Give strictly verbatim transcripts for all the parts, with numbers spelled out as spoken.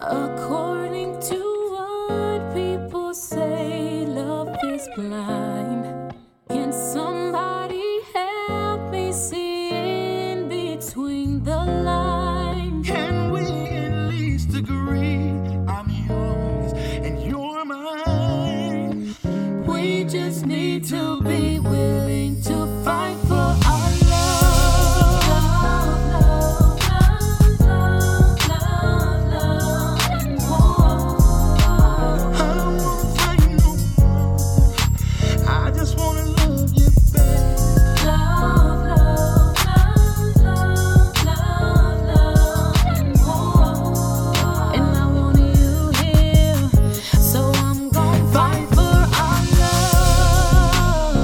According to what people say, love is blind. Can somebody help me see in between the lines? Can we at least agree I'm yours and you're mine? We just need to be willing to fight for our love. Love, love, love, love, love, and more. I don't wanna fight no more. I just wanna love you back. Love, love, love, love, love, love, and more. And I want you here, so I'm gonna fight for our love.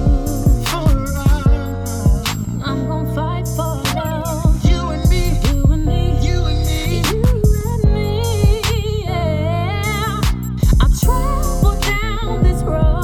For us, I'm gonna fight for love. you and me, You and me. you and me. You and me, yeah. I travel down this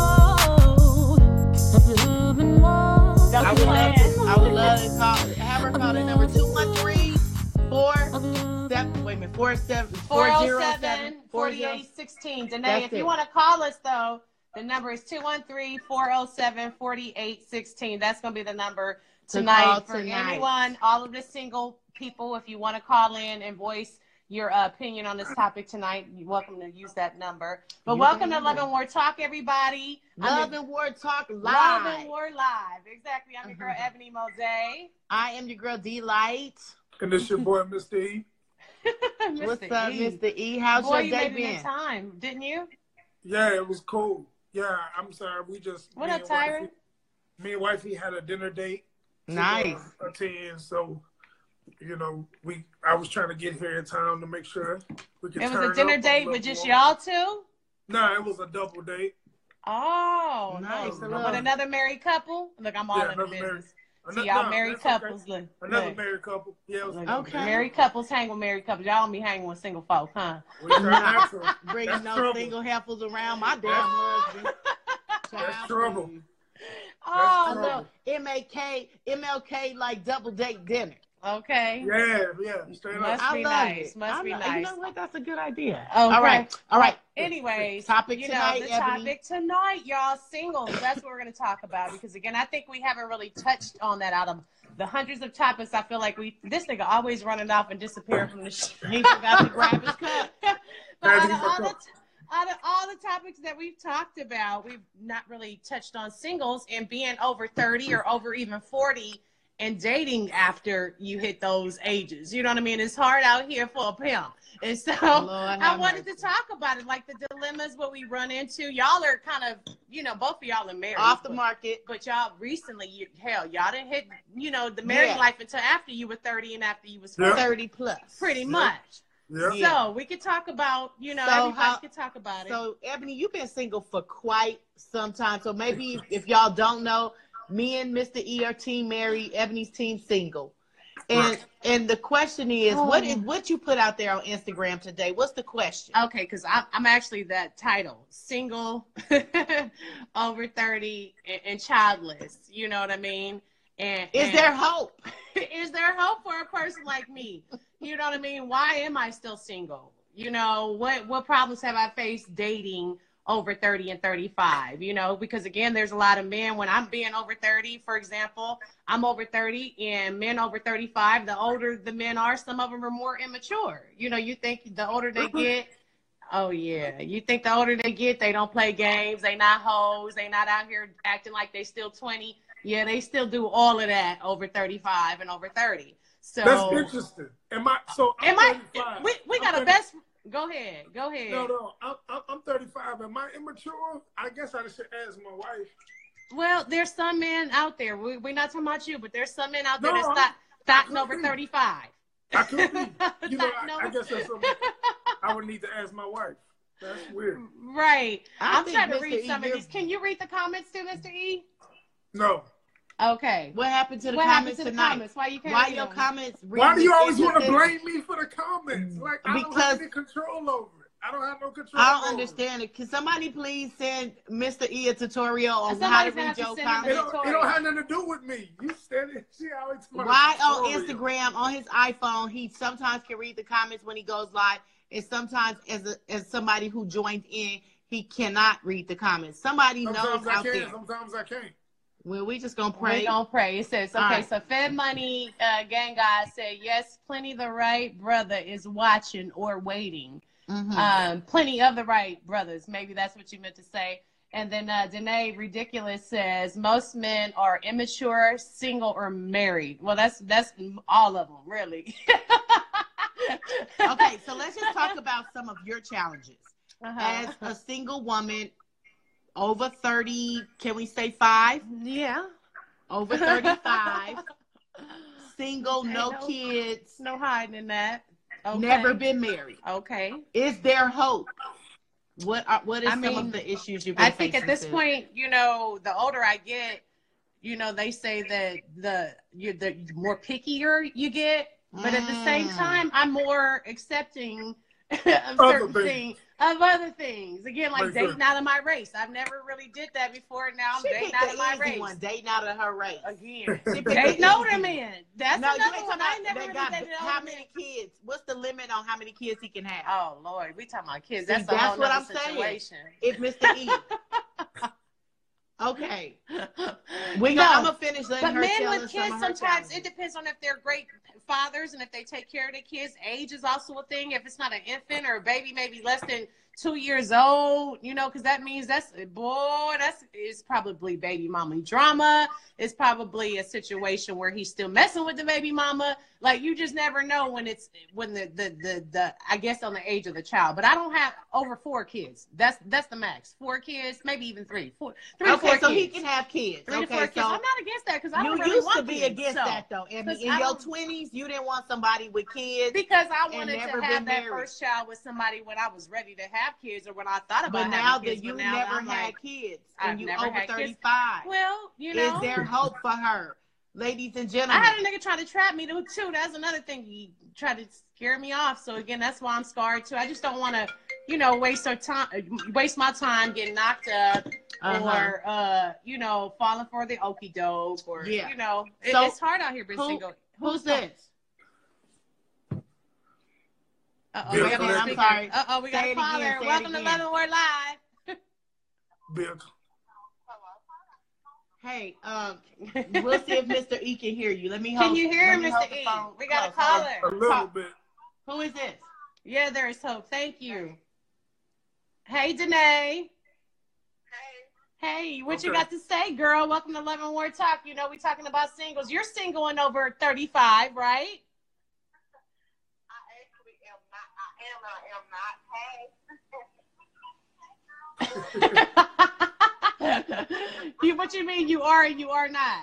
road of love and war. I would love to, I would love to call, have her call the number two one three, four seven, wait a minute, four seven, four four oh zero seven, seven, four eight one six. Danae, That's if you it. want to call us, though, the number is two one three, four oh seven, four eight one six. That's going to be the number To tonight call for tonight. anyone, all of the single people. If you want to call in and voice your uh, opinion on this topic tonight, you're welcome to use that number. But You welcome to can. Love and War Talk, everybody. I'm Love your- and War Talk Love live. and War Live. Exactly. I'm your girl, Uh-huh. Ebony Mosey. I am your girl D-Light. And this your boy, Mister E. What's Mister up, E. Mister E? How's Boy, your you day made it in been? time, didn't you? Yeah, it was cool. Yeah, I'm sorry. We just What me up, and Tyron? wifey- Me and wifey had a dinner date. to, Nice. uh, attend, so you know, we. I was trying to get here in time to make sure we could. It was turn a dinner up a date little with just more. y'all two? No, it was a double date. Oh, Nice. no. I love With it. another married couple? Look, I'm all Yeah, in the another married- business. Ano- See, y'all no, married that's okay. couples. Look, Another look, married couple. Yeah, it was look. another Okay. married Married couples hang with married couples. Y'all don't be hanging with single folk, huh? couple. We try not to. Bringing That's no trouble. single heifers around my damn husband. That's Child, trouble. please. Oh, I trouble. love M A K, M L K like double date dinner. okay. Yeah, yeah, straight Must up. I be love nice. it. Must I be love- nice. You know what? That's a good idea. Okay. All right. All right. Anyways, Topic you tonight, know, the Ebony. topic tonight, y'all, singles. That's what we're going to talk about because, again, I think we haven't really touched on that out of the hundreds of topics. I feel like we, this nigga always running off and disappearing from the show. He forgot to grab his cup. But Daddy, out of, all the, fuck up. out of all the topics that we've talked about, we've not really touched on singles and being over thirty or over even forty and dating after you hit those ages. You know what I mean? It's hard out here for a pimp. And so Lord I have wanted mercy. to talk about it, like the dilemmas, what we run into. Y'all are kind of, you know, both of y'all are married. Off the but- market. But y'all recently, you, hell, y'all didn't hit, you know, the married Yeah. life until after you were thirty and after you was Yeah. forty, thirty plus. pretty Yeah. much. Yeah. Yeah. So we could talk about, you know, So everybody how- could talk about it. So, Ebony, you've been single for quite some time. So maybe if, if y'all don't know, me and Mister E are team married, Ebony's team single. And and the question is, what is what you put out there on Instagram today? What's the question? Okay, because I'm, I'm actually that title, single, over thirty, and, and childless. You know what I mean? And Is and there hope? is there hope for a person like me? You know what I mean? Why am I still single? You know, what what problems have I faced dating over thirty and thirty-five? You know, because again, there's a lot of men when I'm being over thirty, for example, I'm over thirty and men over thirty-five, the older the men are, some of them are more immature. You know, you think the older they get, oh yeah, you think the older they get, they don't play games, they not hoes, they not out here acting like they still twenty. Yeah, they still do all of that over thirty-five and over thirty. So That's interesting. Am I? So I'm am I? thirty-five. We, we I'm got a thirty best. Go ahead. Go ahead. No, no. I'm, I'm, I'm thirty-five. Am I immature? I guess I should ask my wife. Well, there's some men out there. We, we're not talking about you, but there's some men out there No, that's I'm- not thotting I over could be. thirty-five. I could be. You know, Thotting I, over- I guess that's something I would need to ask my wife. That's weird. Right. I I'm think trying to Mister read E, some of you're- these. Can you read the comments too, Mister E? No. Okay. What happened to the What happened comments to the tonight? comments? Why you can't Why read your them? comments? Why do you always want to inconsistent? blame me for the comments? Like I don't Because- have any control over it. I don't have no control. I don't over understand it. Can somebody please send Mister E a tutorial on Somebody's how to gonna have read to your send him It. It comments? don't, it don't have nothing to do with me. You said it. She always talking about Why on tutorial. Instagram, on his iPhone, he sometimes can read the comments when he goes live. is sometimes as a, as somebody who joined in, he cannot read the comments. Somebody knows Sometimes I out can, there. sometimes I can't. Well, we just gonna We're pray. gonna pray. It says, okay, All right. so Fed Money uh, Gang Guy said, yes, plenty the right brother is watching or waiting. Mhm. Um, plenty of the right brothers. Maybe that's what you meant to say. And then uh, Danae Ridiculous says, most men are immature, single, or married. Well, that's that's all of them, really. Okay, so let's just talk about some of your challenges. Uh-huh. As a single woman, over thirty, can we say five? Yeah. Over thirty-five, single, Ain't no no- kids, No hiding in that. Okay. never been married. Okay. Is there hope? What are, what is I some mean, of the issues you've been I think facing? at this sis? point, you know, the older I get, you know, they say that the you the more pickier you get, but at the same Mm. time, I'm more accepting of Other certain things. things, of other things. Again, like Like dating that. out of my race. I've never really did that before. and Now I'm She dating picked out the of my easy race. one, dating out of her race. Again, She picked dating the older easy men. That's No, you another ain't one. talking I ain't about never they really got dated how older many men. kids? What's the limit on how many kids he can have? Oh Lord, we talking about kids. See, That's a that's whole what nother I'm saying. situation. If Mister E. Okay. We No. gonna, I'm gonna finish letting But her men tell with us some kids, of her sometimes challenges. it depends on if they're great fathers and if they take care of their kids. Age is also a thing. If it's not an infant or a baby, maybe less than two years old, you know, because that means that's, boy, that's is probably baby mama drama. It's probably a situation where he's still messing with the baby mama. Like, you just never know when it's, when the, the, the, the I guess on the age of the child. But I don't have over four kids. That's, that's the max. Four kids, maybe even three. Four, three Okay, to four so kids. he can have kids. Three to okay, four kids. so I'm not against that because I you don't really used want to be kids, against so. that though. And 'Cause in I your don't- twenties, you didn't want somebody with kids. Because I and wanted never to have been that married. first child with somebody when I was ready to have kids or when I thought about But having now kids. that you but now never I'm had like, kids I've and you never over had kids. thirty-five, well, you know, is there hope for her? Ladies and I gentlemen. had a nigga try to trap me too. too. That's another thing. He tried to scare me off. So again, that's why I'm scarred too. I just don't want to, you know, waste our time, waste my time getting knocked up Uh-huh. or, uh, you know, falling for the okie doke or, Yeah. you know, it, So, it's hard out here being who- single. Who's this? Uh-oh, Bill we got Clinton. a I'm speaker. sorry. Uh-oh, we got Say a it again, caller. say it Welcome to again. Leavenworth Live. Bill. Hey, um, we'll see if Mister E can hear you. Let me hold. Can you hear let him, me Mister hold the E? phone We got a close. Hold on. caller. A little Talk. bit. Who is this? Yeah, there is hope. Thank you. Hey, Danae. Hey, Hey, what you Okay. got to say, girl? Welcome to Leavenworth Talk. You know, we talking about singles. You're single and over thirty-five, right? I actually am not. I am. I am not. you, what you mean you are and you are not?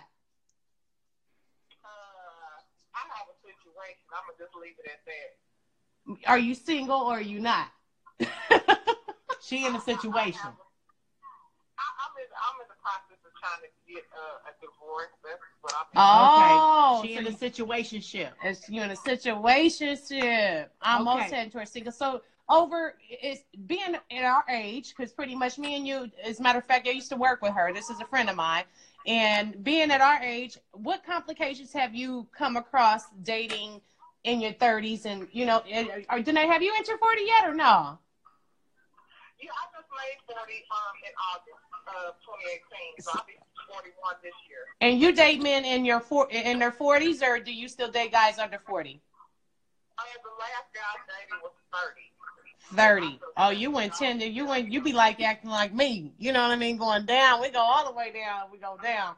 Uh, I have a situation. I'm gonna just leave it at that. Are you single or are you not? She in a situation. I, I'm in. I'm in the process of trying to get uh, a divorce. That's what I'm. Oh, okay. She so in a you- situationship. It's you in a situationship. I'm Okay. most heading towards single. So over is being at our age, because pretty much me and you, as a matter of fact, I used to work with her. This is a friend of mine. And being at our age, what complications have you come across dating in your thirties? And, you know, or, Danae, have you entered forty yet or no? Yeah, I just made forty um in August of twenty eighteen, so I'll be forty-one this year. And you date men in your four, in their forties, or do you still date guys under forty? Uh, the last guy I dated was thirty. thirty. Oh, you went ten. You went. You be like acting like me. You know what I mean? Going down. We go all the way down. We go down.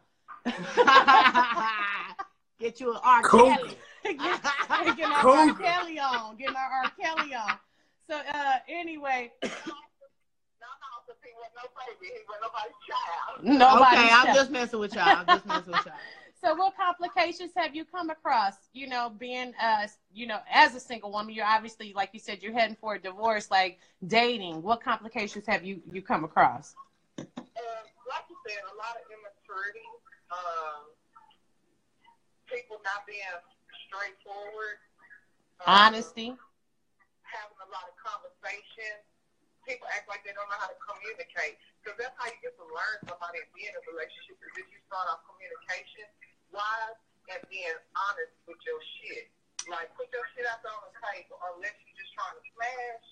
Get you an R. Cool. Kelly. Getting our Cool. R. Kelly on. Getting our R. Kelly on. So uh, anyway, No, no, because he was no baby. He was nobody's child. nobody. Okay, I'm just messing with y'all. I'm just messing with y'all. So what complications have you come across? You know, being uh, you know, as a single woman, you're obviously, like you said, you're heading for a divorce. Like dating, what complications have you you come across? Uh, like you said, a lot of immaturity. Um, people not being straightforward. Um, Honesty. Having a lot of conversation. People act like they don't know how to communicate. Because that's how you get to learn somebody and be in a relationship. Because if you start off communication wise and being honest with your shit. Like, put your shit out there on the table unless you're just trying to smash.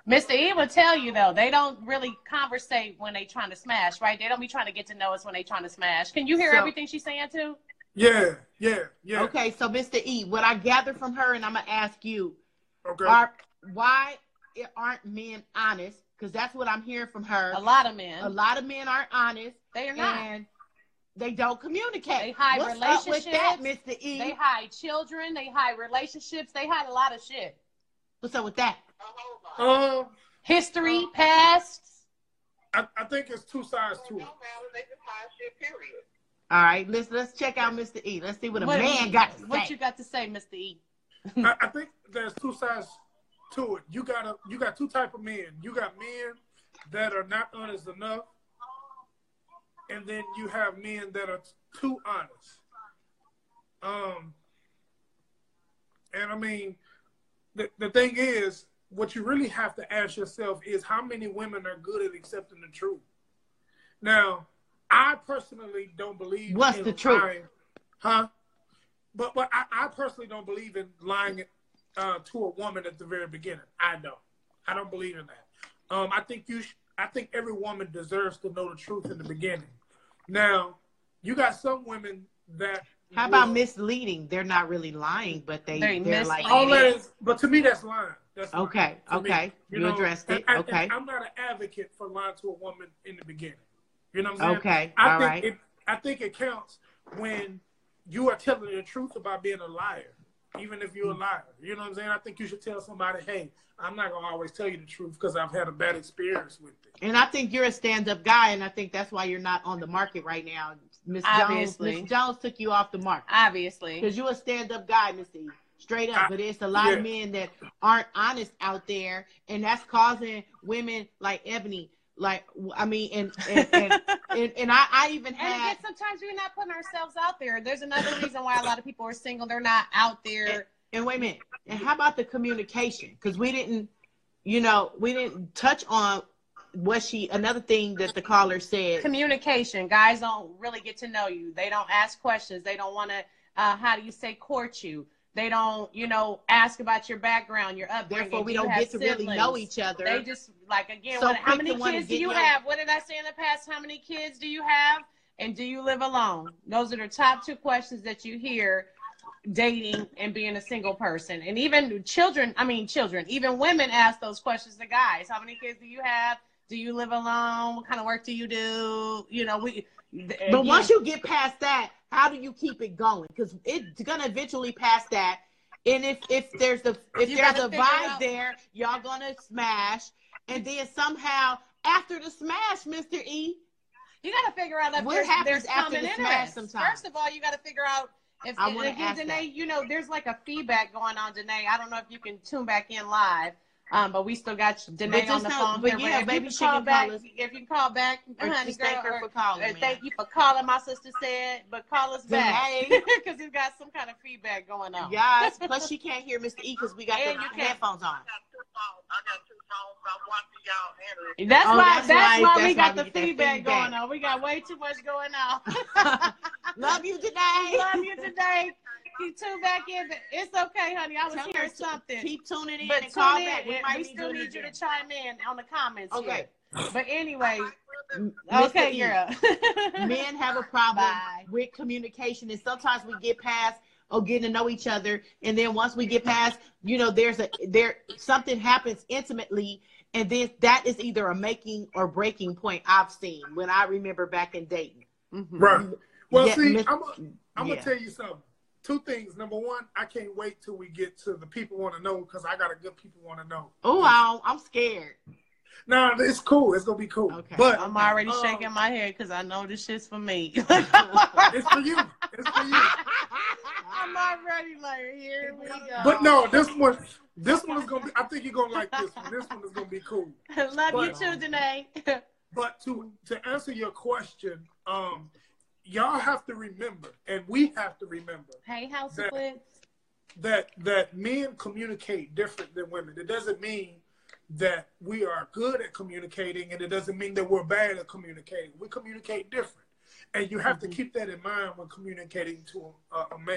Mister E will tell you though, they don't really conversate when they trying to smash, right? They don't be trying to get to know us when they trying to smash. Can you hear So- everything she's saying too? Yeah, yeah, yeah. Okay, so Mister E, what I gather from her, and I'm gonna ask you, Okay. are why aren't men honest? Because that's what I'm hearing from her. A lot of men. A lot of men aren't honest, They are not. and they don't communicate. They hide What's up with that, relationships. Mister E? They hide children. They hide relationships. They hide a lot of shit. What's up with that? A whole lot. Um, History, past. I, I think it's two sides It to don't it. matter. They just hide shit, period. All right, let's let's check out Mister E. Let's see what a What- man got to What say. you got to say, Mister E? I, I think there's two sides to it. You got a, you got two type of men. You got men that are not honest enough, and then you have men that are too honest. Um, and I mean, the the thing is, what you really have to ask yourself is how many women are good at accepting the truth. Now, I personally don't believe What's in the truth? lying, huh? But but I, I personally don't believe in lying uh, to a woman at the very beginning. I don't. I don't believe in that. Um, I think you. Sh- I think every woman deserves to know the truth in the beginning. Now, you got some women that. How about will- misleading? They're not really lying, but they They they're like misleading. All that is, but to me, that's lying. That's lying. Okay, To me. okay. You addressed and- it. and- Okay. and I'm not an advocate for lying to a woman in the beginning. You know what I'm saying? Okay, I all think right. it. I think it counts when you are telling the truth about being a liar, even if you're a liar. You know what I'm saying? I think you should tell somebody, "Hey, I'm not gonna always tell you the truth because I've had a bad experience with it." And I think you're a stand-up guy, and I think that's why you're not on the market right now. Miss Jones, Obviously. Miss Jones took you off the market Obviously. because you're a stand-up guy, Miss E. Straight up, I- but it's a lot of yeah. men that aren't honest out there, and that's causing women like Ebony. Like I mean, and and and, and, and I, I even And had again, sometimes we're not putting ourselves out there. There's another reason why a lot of people are single. They're not out there. And wait a minute. And how about the communication? Because we didn't, you know, we didn't touch on what she. Another thing that the caller said. Communication. Guys don't really get to know you. They don't ask questions. They don't want to, uh, how do you say, court you. They don't, you know, ask about your background, your upbringing. Therefore, we Do you don't have get to really siblings? know each other. They just, like, again, So what, how quick many to wanna kids do get you your- have? What did I say in the past? How many kids do you have? And do you live alone? Those are the top two questions that you hear dating and being a single person. And even children, I mean, children, even women ask those questions to guys. How many kids do you have? Do you live alone? What kind of work do you do? You know, we. But once you get past that, how do you keep it going? Because it's gonna eventually pass that. And if if there's a if You there's gotta a figure vibe out- there, y'all gonna smash. And then somehow after the smash, Mister E, You got to figure out if What there's, happens there's after common the smash interest. sometimes? First of all, you got to figure out if, I and wanna again, ask Danae, that. you know, there's like a feedback going on, Danae. I don't know if you can tune back in live, um, but we still got Danae But on just the know- phone but here. yeah, if baby, you she can call can back, call us. if you can call back, or honey just girl, thank her or- for calling. uh, man. thank you for calling, my sister said, but call us back Danae. because we've got some kind of feedback going on. Yes. Plus she can't hear Mister E because we got And the you can't- headphones on. I got two phones. I got two phones. I'm watching y'all handle it. That's Oh, why. that's That's, right. why That's we got why the we get that feedback, feedback. going on. We got way too much going on. Love you today. Love you today. You tune back in. It's okay, honey. I was Tell her hearing to something. Keep tuning in But and call tune in. back. We and might we be still doing need it you to again. chime in on the comments. Okay. Here. But anyway, Mister okay, E, girl. Men have a problem Bye. with communication, and sometimes we get past or getting to know each other, and then once we get past, you know, there's a there something happens intimately, and then that is either a making or breaking point. I've seen when I remember back in dating. Mhm. Right. Well, Yeah, see, Miss- I'm, I'm yeah. gonna tell you something. Two things. Number one, I can't wait till we get to the people want to know because I got a good people want to know. Oh, I'm, I'm scared. Nah, it's cool. It's gonna be cool. Okay. But I'm already um, shaking my head because I know this shit's for me. It's for you. It's for you. I'm already like, here we go. But no, this one, this one is gonna be. I think you're gonna like this one. This one is gonna be cool. Love you But- too, Danae. But to to answer your question, um, y'all have to remember, and we have to remember Hey, house That- splits. that that men communicate different than women. It doesn't mean that we are good at communicating, and it doesn't mean that we're bad at communicating. We communicate different, and you have to keep that in mind when communicating to a, a man.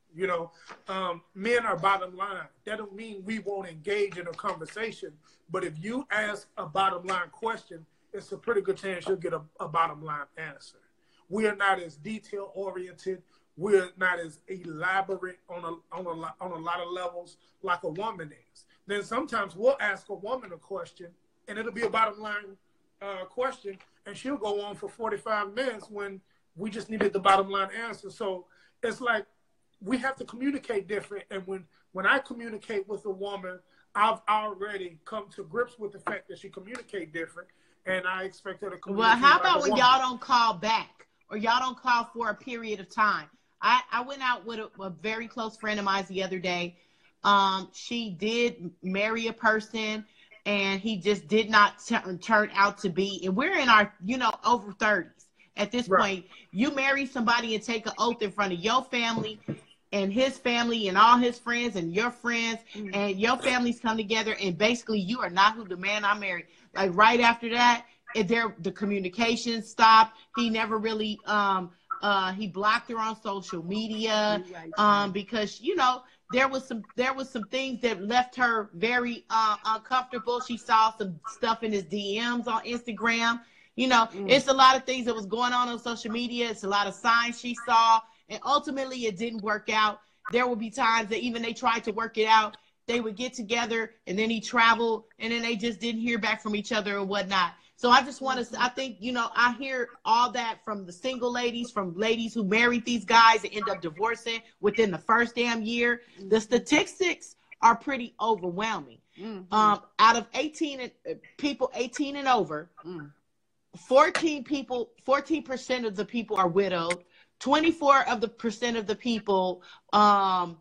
You know, um, men are bottom line. That don't mean we won't engage in a conversation. But if you ask a bottom line question, it's a pretty good chance you'll get a, a bottom line answer. We are not as detail oriented. We're not as elaborate on a on a on a lot of levels like a woman is. Then sometimes we'll ask a woman a question, and it'll be a bottom line uh, question, and she'll go on for forty-five minutes when we just needed the bottom line answer. So it's like we have to communicate different. And when when I communicate with a woman, I've already come to grips with the fact that she communicate different, and I expect her to communicate. Well, how like about a when woman. y'all don't call back or y'all don't call for a period of time? I, I went out with a, a very close friend of mine the other day. Um, she did marry a person, and he just did not t- turn out to be. And we're in our, you know, over thirties at this Right. point. You marry somebody and take an oath in front of your family and his family and all his friends and your friends, Mm. and your families come together, and basically you are not who the man I married. Like right after that, it, there the communication stopped. He never really um uh he blocked her on social media um because you know there was some there was some things that left her very uh uncomfortable. She saw some stuff in his D Ms on Instagram. You know, Mm. it's a lot of things that was going on on social media. It's a lot of signs she saw, and ultimately it didn't work out. There would be times that even they tried to work it out. They would get together, and then he traveled, and then they just didn't hear back from each other and whatnot. So I just want to, I think, you know, I hear all that from the single ladies, from ladies who married these guys and end up divorcing within the first damn year. The statistics are pretty overwhelming. Mhm. Um, out of eighteen and, uh, people eighteen and over, Mm. fourteen people, fourteen percent of the people are widowed. twenty-four of the percent of the people um,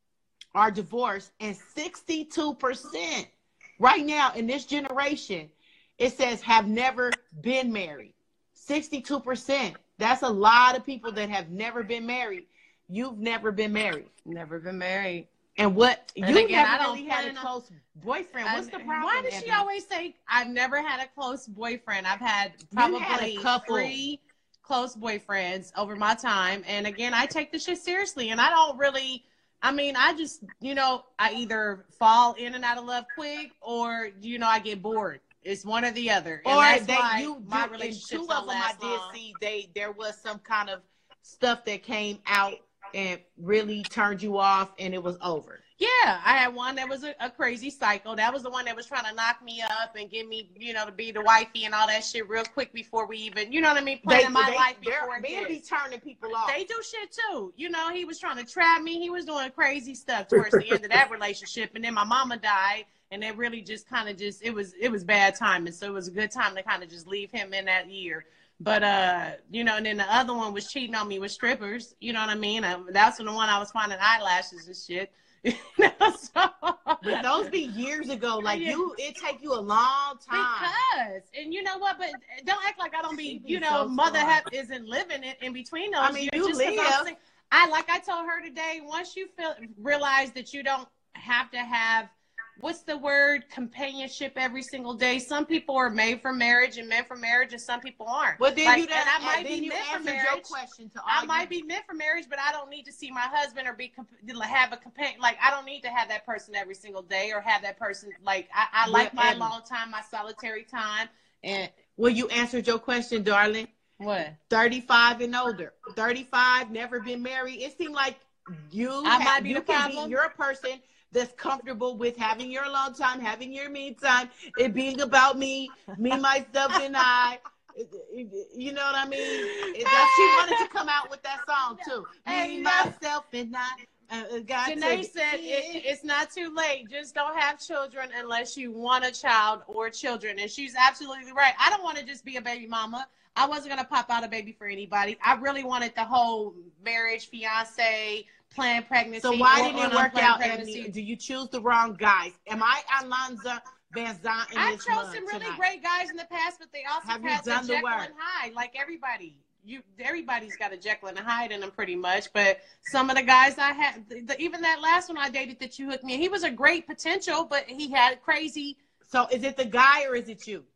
are divorced, and sixty-two percent right now in this generation, it says have never been married. sixty-two percent. That's a lot of people that have never been married. You've never been married. Never been married. And what And you again, I never don't really had a plan on- close boyfriend. What's the And problem? Why does she Ebony? always say I've never had a close boyfriend? I've had You probably had a couple. three close boyfriends over my time. And again, I take this shit seriously, and I don't really, I mean, I just, you know, I either fall in and out of love quick, or, you know, I get bored. It's one or the other. And Or that's they, why you, my you, in relationships two of don't them I last did long. see they there was some kind of stuff that came out and really turned you off, and it was over. Yeah, I had one that was a, a crazy psycho. That was the one that was trying to knock me up and get me, you know, to be the wifey and all that shit real quick before we even, you know what I mean, planning my life before they be this. turning people off. They do shit too. You know, he was trying to trap me. He was doing crazy stuff towards the end of that relationship. And then my mama died, and it really just kind of just, it was, it was bad timing. So it was a good time to kind of just leave him in that year. But, uh, you know, and then the other one was cheating on me with strippers. You know what I mean? Um, that's the one I was finding eyelashes and shit. You know, so, But those be years ago. Like Yeah. you, it take you a long time. because, and you know what, but don't act like I don't She be, be you know, so mother smart. have, isn't living in, in between those I mean, years. you just 'cause I'm live. sing- I, like I told her today, once you feel, realize that you don't have to have, what's the word, companionship every single day. Some people are made for marriage and meant for marriage, and some people aren't. Well, then Like, you done, and I and might then be you meant for answered your marriage. question to all I you- might be meant for marriage, but I don't need to see my husband or be comp- have a companion. Like, I don't need to have that person every single day or have that person. Like, I, I like Well, my Ebony. alone time, my solitary time. And Well, you answered your question, darling. what? thirty-five and older. thirty-five, never been married. It seemed like you, I have, might be you the can problem. be, you're a person that's comfortable with having your alone time, having your me time, it being about me, me, myself, and I. It- it- You know what I mean? It, that, she wanted to come out with that song too. Hey, Me, no. myself, and I. Uh, got Janae to, said it, it's not too late. Just don't have children unless you want a child or children. And she's absolutely right. I don't want to just be a baby mama. I wasn't going to pop out a baby for anybody. I really wanted the whole marriage, fiance, planned pregnancy. So why or didn't it on work unplanned out, pregnancy. Ebony? Do you choose the wrong guys? Am I Alonza Van Zant in I've this chose month some really tonight? great guys in the past, but they also Have you had the done the Jekyll work? and Hyde, like everybody. You, everybody's got a Jekyll and a Hyde in them, pretty much. But some of the guys I had, the, the, even that last one I dated that you hooked me, he was a great potential, but he had crazy. So is it the guy or is it you?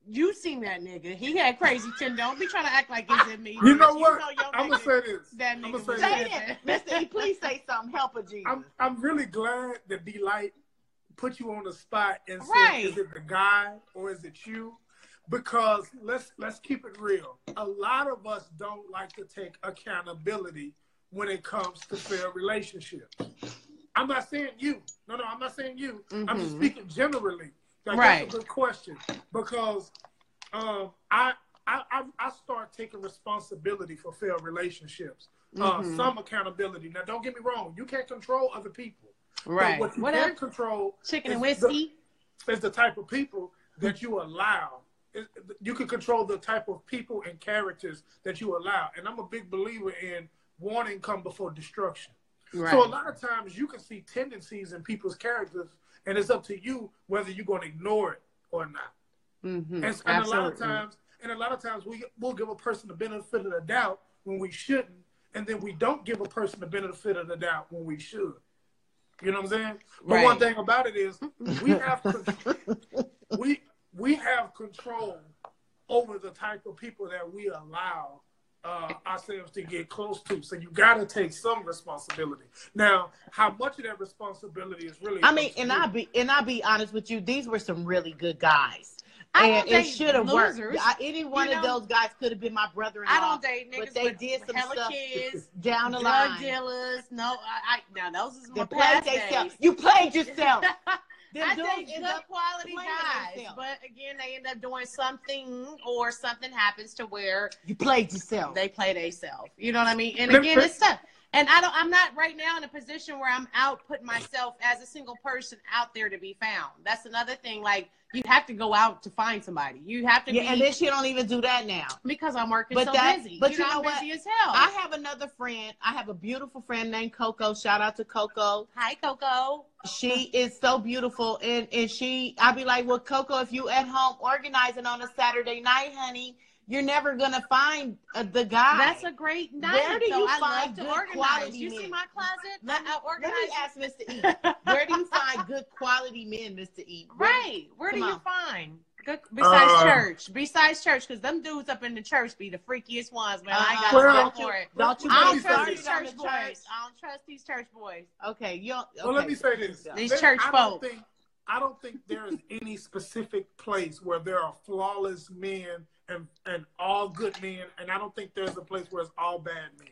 You seen that nigga. He had crazy chin. Don't be trying to act like it's in me. You know bitch. what? your I'm gonna nigga- say this. That I'ma nigga say was this. Say in it, there. Mister E. Please say something. Help a Jesus. I'm I'm really glad that D-Light put you on the spot and said, Right. is it the guy or is it you? Because let's let's keep it real. A lot of us don't like to take accountability when it comes to fair relationships. I'm not saying you. No, no, I'm not saying you. I'm just Mhm. speaking generally. Like, Right. That's a good question because um, I, I I I start taking responsibility for fair relationships. Uh, Mhm. Some accountability. Now, don't get me wrong. You can't control other people. Right. But what you What can up? control Chicken and is the- whiskey. is the type of people that you allow. It- You can control the type of people and characters that you allow. And I'm a big believer in warning come before destruction. Right. So a lot of times you can see tendencies in people's characters, and it's up to you whether you're going to ignore it or not. Mhm. And, and a lot of Absolutely. times, and a lot of times we will give a person the benefit of the doubt when we shouldn't, and then we don't give a person the benefit of the doubt when we should. You know what I'm saying? But Right. one thing about it is we have con- we we have control over the type of people that we allow uh, ourselves to get close to. So you got to take some responsibility. Now, how much of that responsibility is really? I up mean, to and you. I'll be and I'll be honest with you. These were some really good guys, I and don't it date should have worked. losers. I, any one You of know, those guys could have been my brother-in-law. I don't date niggas, but they with did some hella stuff kids, down the drug line. dealers. No, I, I now those is They my played past themselves. days. You played yourself. Them I dudes think end good up quality playing guys, themselves. but again, they end up doing something, or something happens to where You played yourself. they play themselves. You know what I mean? And Let- again, let- it's tough. And I don't. I'm not right now in a position where I'm out putting myself as a single person out there to be found. That's another thing. Like, you have to go out to find somebody. You have to yeah, be and then she don't even do that now. because I'm working But so that- busy. but you you know, know I'm what? busy as hell. I have another friend. I have a beautiful friend named Coco. Shout out to Coco. Hi, Coco. She is so beautiful, and and she, I'll be like, well, Coco, if you at home organizing on a Saturday night, honey, you're never gonna find uh, the guy. That's a great night. Where do though. you I find love to good organize. quality You men? see my closet? Let me, I, I let organize. me ask Mister E. Where do you find good quality men, Mister E? Where- Right. Where do Come you on. find? Good, besides Uh, church. Besides church, because them dudes up in the church be the freakiest ones, man. I ain't got Uh-uh. time Well, for it. Don't you I let don't me get say trust this. these started on church the boys. church? I don't trust these church boys. Okay, you don't. Okay. Well, let me say this. These There- church I don't folk. think I don't think there is any specific place where there are flawless men and and all good men, and I don't think there's a place where it's all bad men.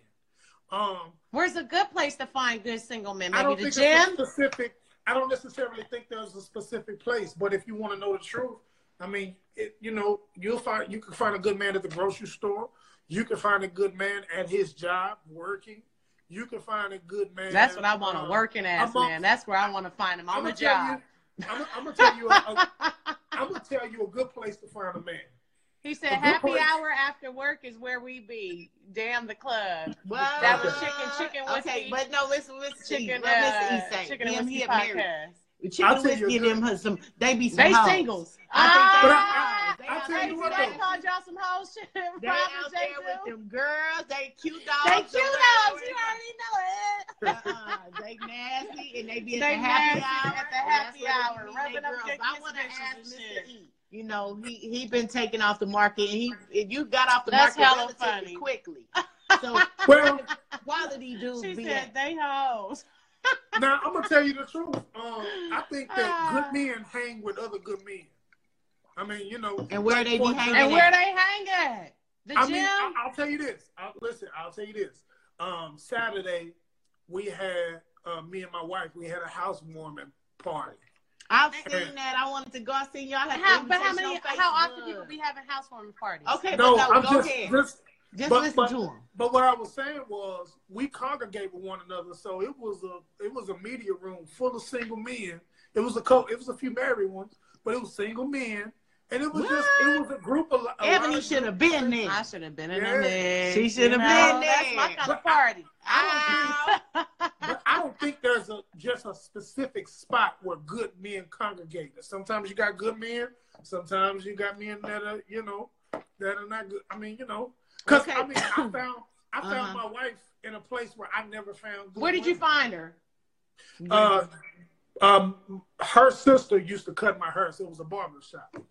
Um, Where's a good place to find good single men? I Maybe don't the think gym? it's a specific. I don't necessarily think there's a specific place, but if you want to know the truth, I mean, it, you know, you'll find you can find a good man at the grocery store. You can find a good man at his job working. You can find a good man. That's what I want a uh, working ass amongst- man. That's where I want to find him on I'm the gonna tell job. you. I'm, I'm gonna tell you. A, a, I'm gonna tell you a good place to find a man. He said, a good happy place. hour after work is where we be. Damn the club. Well, That was Okay. chicken, chicken whiskey. Okay, but no, listen, listen. Chicken, What Mister uh, E say? chicken Him, and he whiskey a married. podcast. Chicken I'll and tell you a whiskey, good- them some. They be some They hoes. singles. I think Ah, they But I- hoes. They I- I'll out tell there you Hey, what, they together. though. called y'all some hoes. Shit. They Robin out J. there with too. them girls. They cute dogs. They or cute whatever. hoes. You already know it. Uh-uh. They nasty and they be at They the happy nasty hour. at the and happy that's where hour, they meet rubbing their up girls. good I want to kisses ask and Mister shit. E. You know, he he been taken off the market. And he and you got off the That's market hella relatively funny. quickly. So Well, quality dudes She be said at. they hoes. now I'm gonna tell you the truth. Um, I think that Ah. good men hang with other good men. I mean, you know, And where like, they be for hanging example- And where they hang at? The I gym? mean, I, I'll tell you this. I, listen, I'll tell you this. Um, Saturday, we had uh, me and my wife. We had a housewarming party. I've seen that. I wanted to go. I seen y'all have how, the but how invitation many? on How often Facebook. people be having housewarming parties? Okay, No, but no, I'm go just, ahead. just Just but- listen but- to him. But what I was saying was, we congregate with one another, so it was a it was a media room full of single men. It was a co- it was a few married ones, but it was single men, and it was just it was a group of. a lot Ebony of should have good- been there. I should have been in Yeah. the mix. She should have you been know? That's my there. kind of party. I don't think, but I don't think there's a just a specific spot where good men congregate. Sometimes you got good men. Sometimes you got men that are you know that are not good. I mean you know because Okay. I mean I found I found Uh-huh. my wife in a place where I never found. Good Where did you women. find her? Uh, um, her sister used to cut my hair, so it was a barber shop.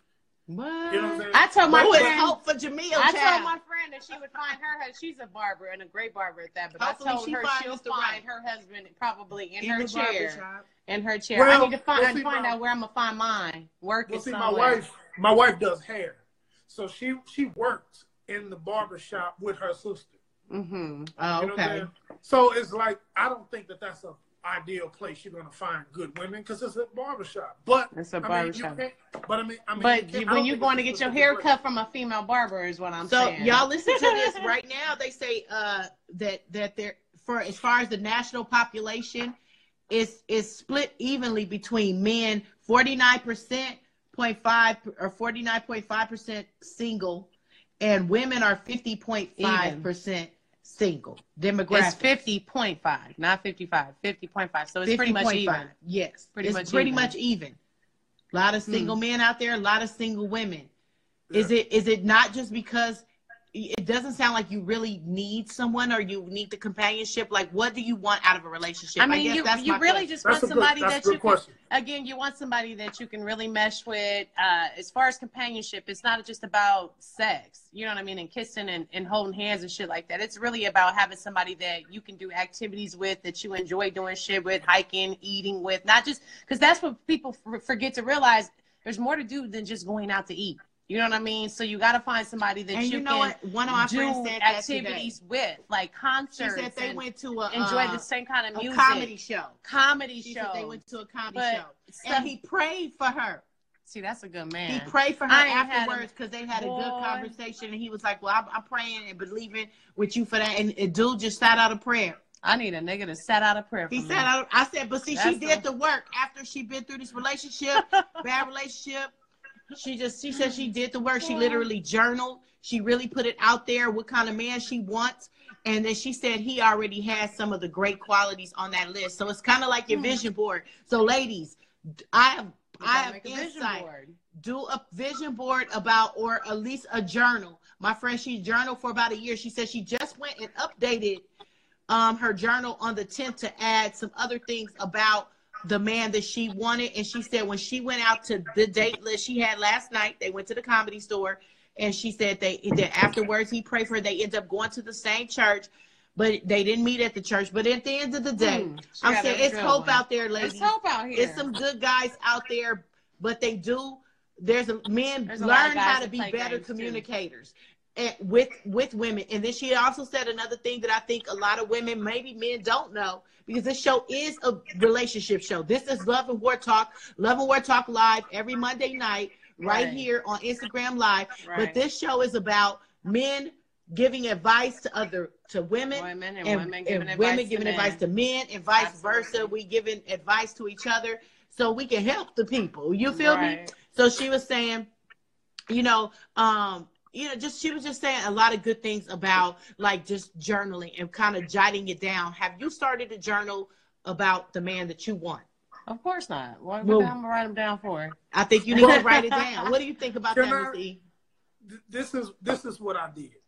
What? You know what I'm saying? I told my Who is friend. hope for Jamil? I child? told my friend that she would find her. hus- She's a barber and a great barber at that. But Hopefully I told she her finds she'll Mister find Right. her husband probably in, In her the chair. barbershop. In her chair. I Well, need to find well, see, find my- out where I'm gonna find mine. Working Well, see, somewhere. my wife, my wife does hair, so she she works in the barber shop with her sister. Mm-hmm. Oh, You know what I'm okay. saying? So it's like I don't think that that's a ideal place you're gonna find good women because it's a barbershop. But It's a I mean, barbershop. you can't. But I mean, I mean, But you can't, you, I when don't you're think going to it's get your specific hair place. cut from a female barber is what I'm So saying. y'all listen to this right now. They say uh, that that they're for as far as the national population is is split evenly between men forty-nine percent point five or forty-nine point five percent single, and women are fifty point five percent single. Demographic It's fifty point five, not fifty-five. fifty point five. So it's pretty much even. Yes, Pretty it's much pretty even. much even. A lot of single Hmm. men out there, a lot of single women. Yeah. Is it is it not just because it doesn't sound like you really need someone or you need the companionship? Like, what do you want out of a relationship? I mean, guess you, that's you my really question. just That's want a good- somebody that's a that good you can, question. again, you want somebody that you can really mesh with. Uh, as far as companionship, it's not just about sex, you know what I mean, and kissing and, and holding hands and shit like that. It's really about having somebody that you can do activities with, that you enjoy doing shit with, hiking, eating with, not just, because that's what people f- forget to realize. There's more to do than just going out to eat. You know what I mean? So you got to find somebody that And you, you know can what? One of my do friends said that activities today. with, like She concerts. said they and went to a enjoy uh, the same kind of a music. comedy show. Comedy She show. said they went to a comedy But show, stuff- and he prayed for her. See, that's a good man. He prayed for her I ain't had afterwards because they had a Boy. good conversation, and he was like, "Well, I'm, I'm praying and believing with you for that." And the dude just sat out a prayer. I need a nigga to set out a prayer for He me. sat out. I said, "But see, she That's did the- the work after she been through this relationship, bad relationship. She just, she said she did the work. She literally journaled. She really put it out there, what kind of man she wants. And then she said he already has some of the great qualities on that list. So it's kind of like your vision board. So ladies, I have, You I gotta have make a vision insight. board. Do a vision board about, or at least a journal. My friend, she journaled for about a year. She said she just went and updated um, her journal on the tenth to add some other things about the man that she wanted. And she said when she went out to the date list she had last night, they went to the Comedy Store, and she said they that afterwards he prayed for her. They ended up going to the same church, but they didn't meet at the church. But at the end of the day, Hmm, she I'm got saying a it's good hope one. out there, ladies. There's hope out here. It's some good guys out there, but they do. There's a men There's a lot of learn guys how to that be play better games, too. communicators and with with women. And then she also said another thing that I think a lot of women, maybe men, don't know, because this show is a relationship show. This is Love and War Talk, Love and War Talk Live every Monday night, right, Right. here on Instagram Live. Right. But this show is about men giving advice to other to women, Women and, and, women giving and advice women to giving men. advice to men, and vice Absolutely. versa. We giving advice to each other so we can help the people. You feel me? Right. So she was saying, you know, um, you know, just she was just saying a lot of good things about like just journaling and kind of jotting it down. Have you started a journal about the man that you want? Of course not. What, Well- what the hell am I write them down for? I think you need to write it down. What do you think about Can that, I- Mister E? Th- This is this is what I did.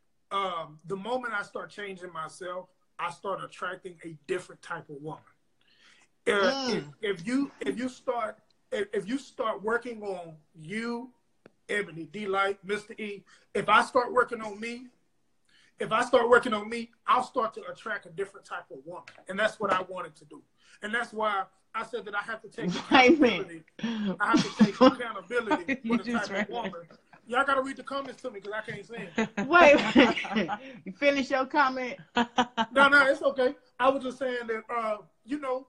Um, the moment I start changing myself, I start attracting a different type of woman. Uh, Mm. if, if you if you start if, if you start working on you, Ebony, D Light, Mister E, if I start working on me, if I start working on me, I'll start to attract a different type of woman. And that's what I wanted to do. And that's why I said that I have to take Wait a minute. accountability. I have to take accountability You for the just type read of woman. Y'all got to read the comments to me because I can't sing. Wait, wait. You finish your comment? No, no, it's okay. I was just saying that, uh, you know,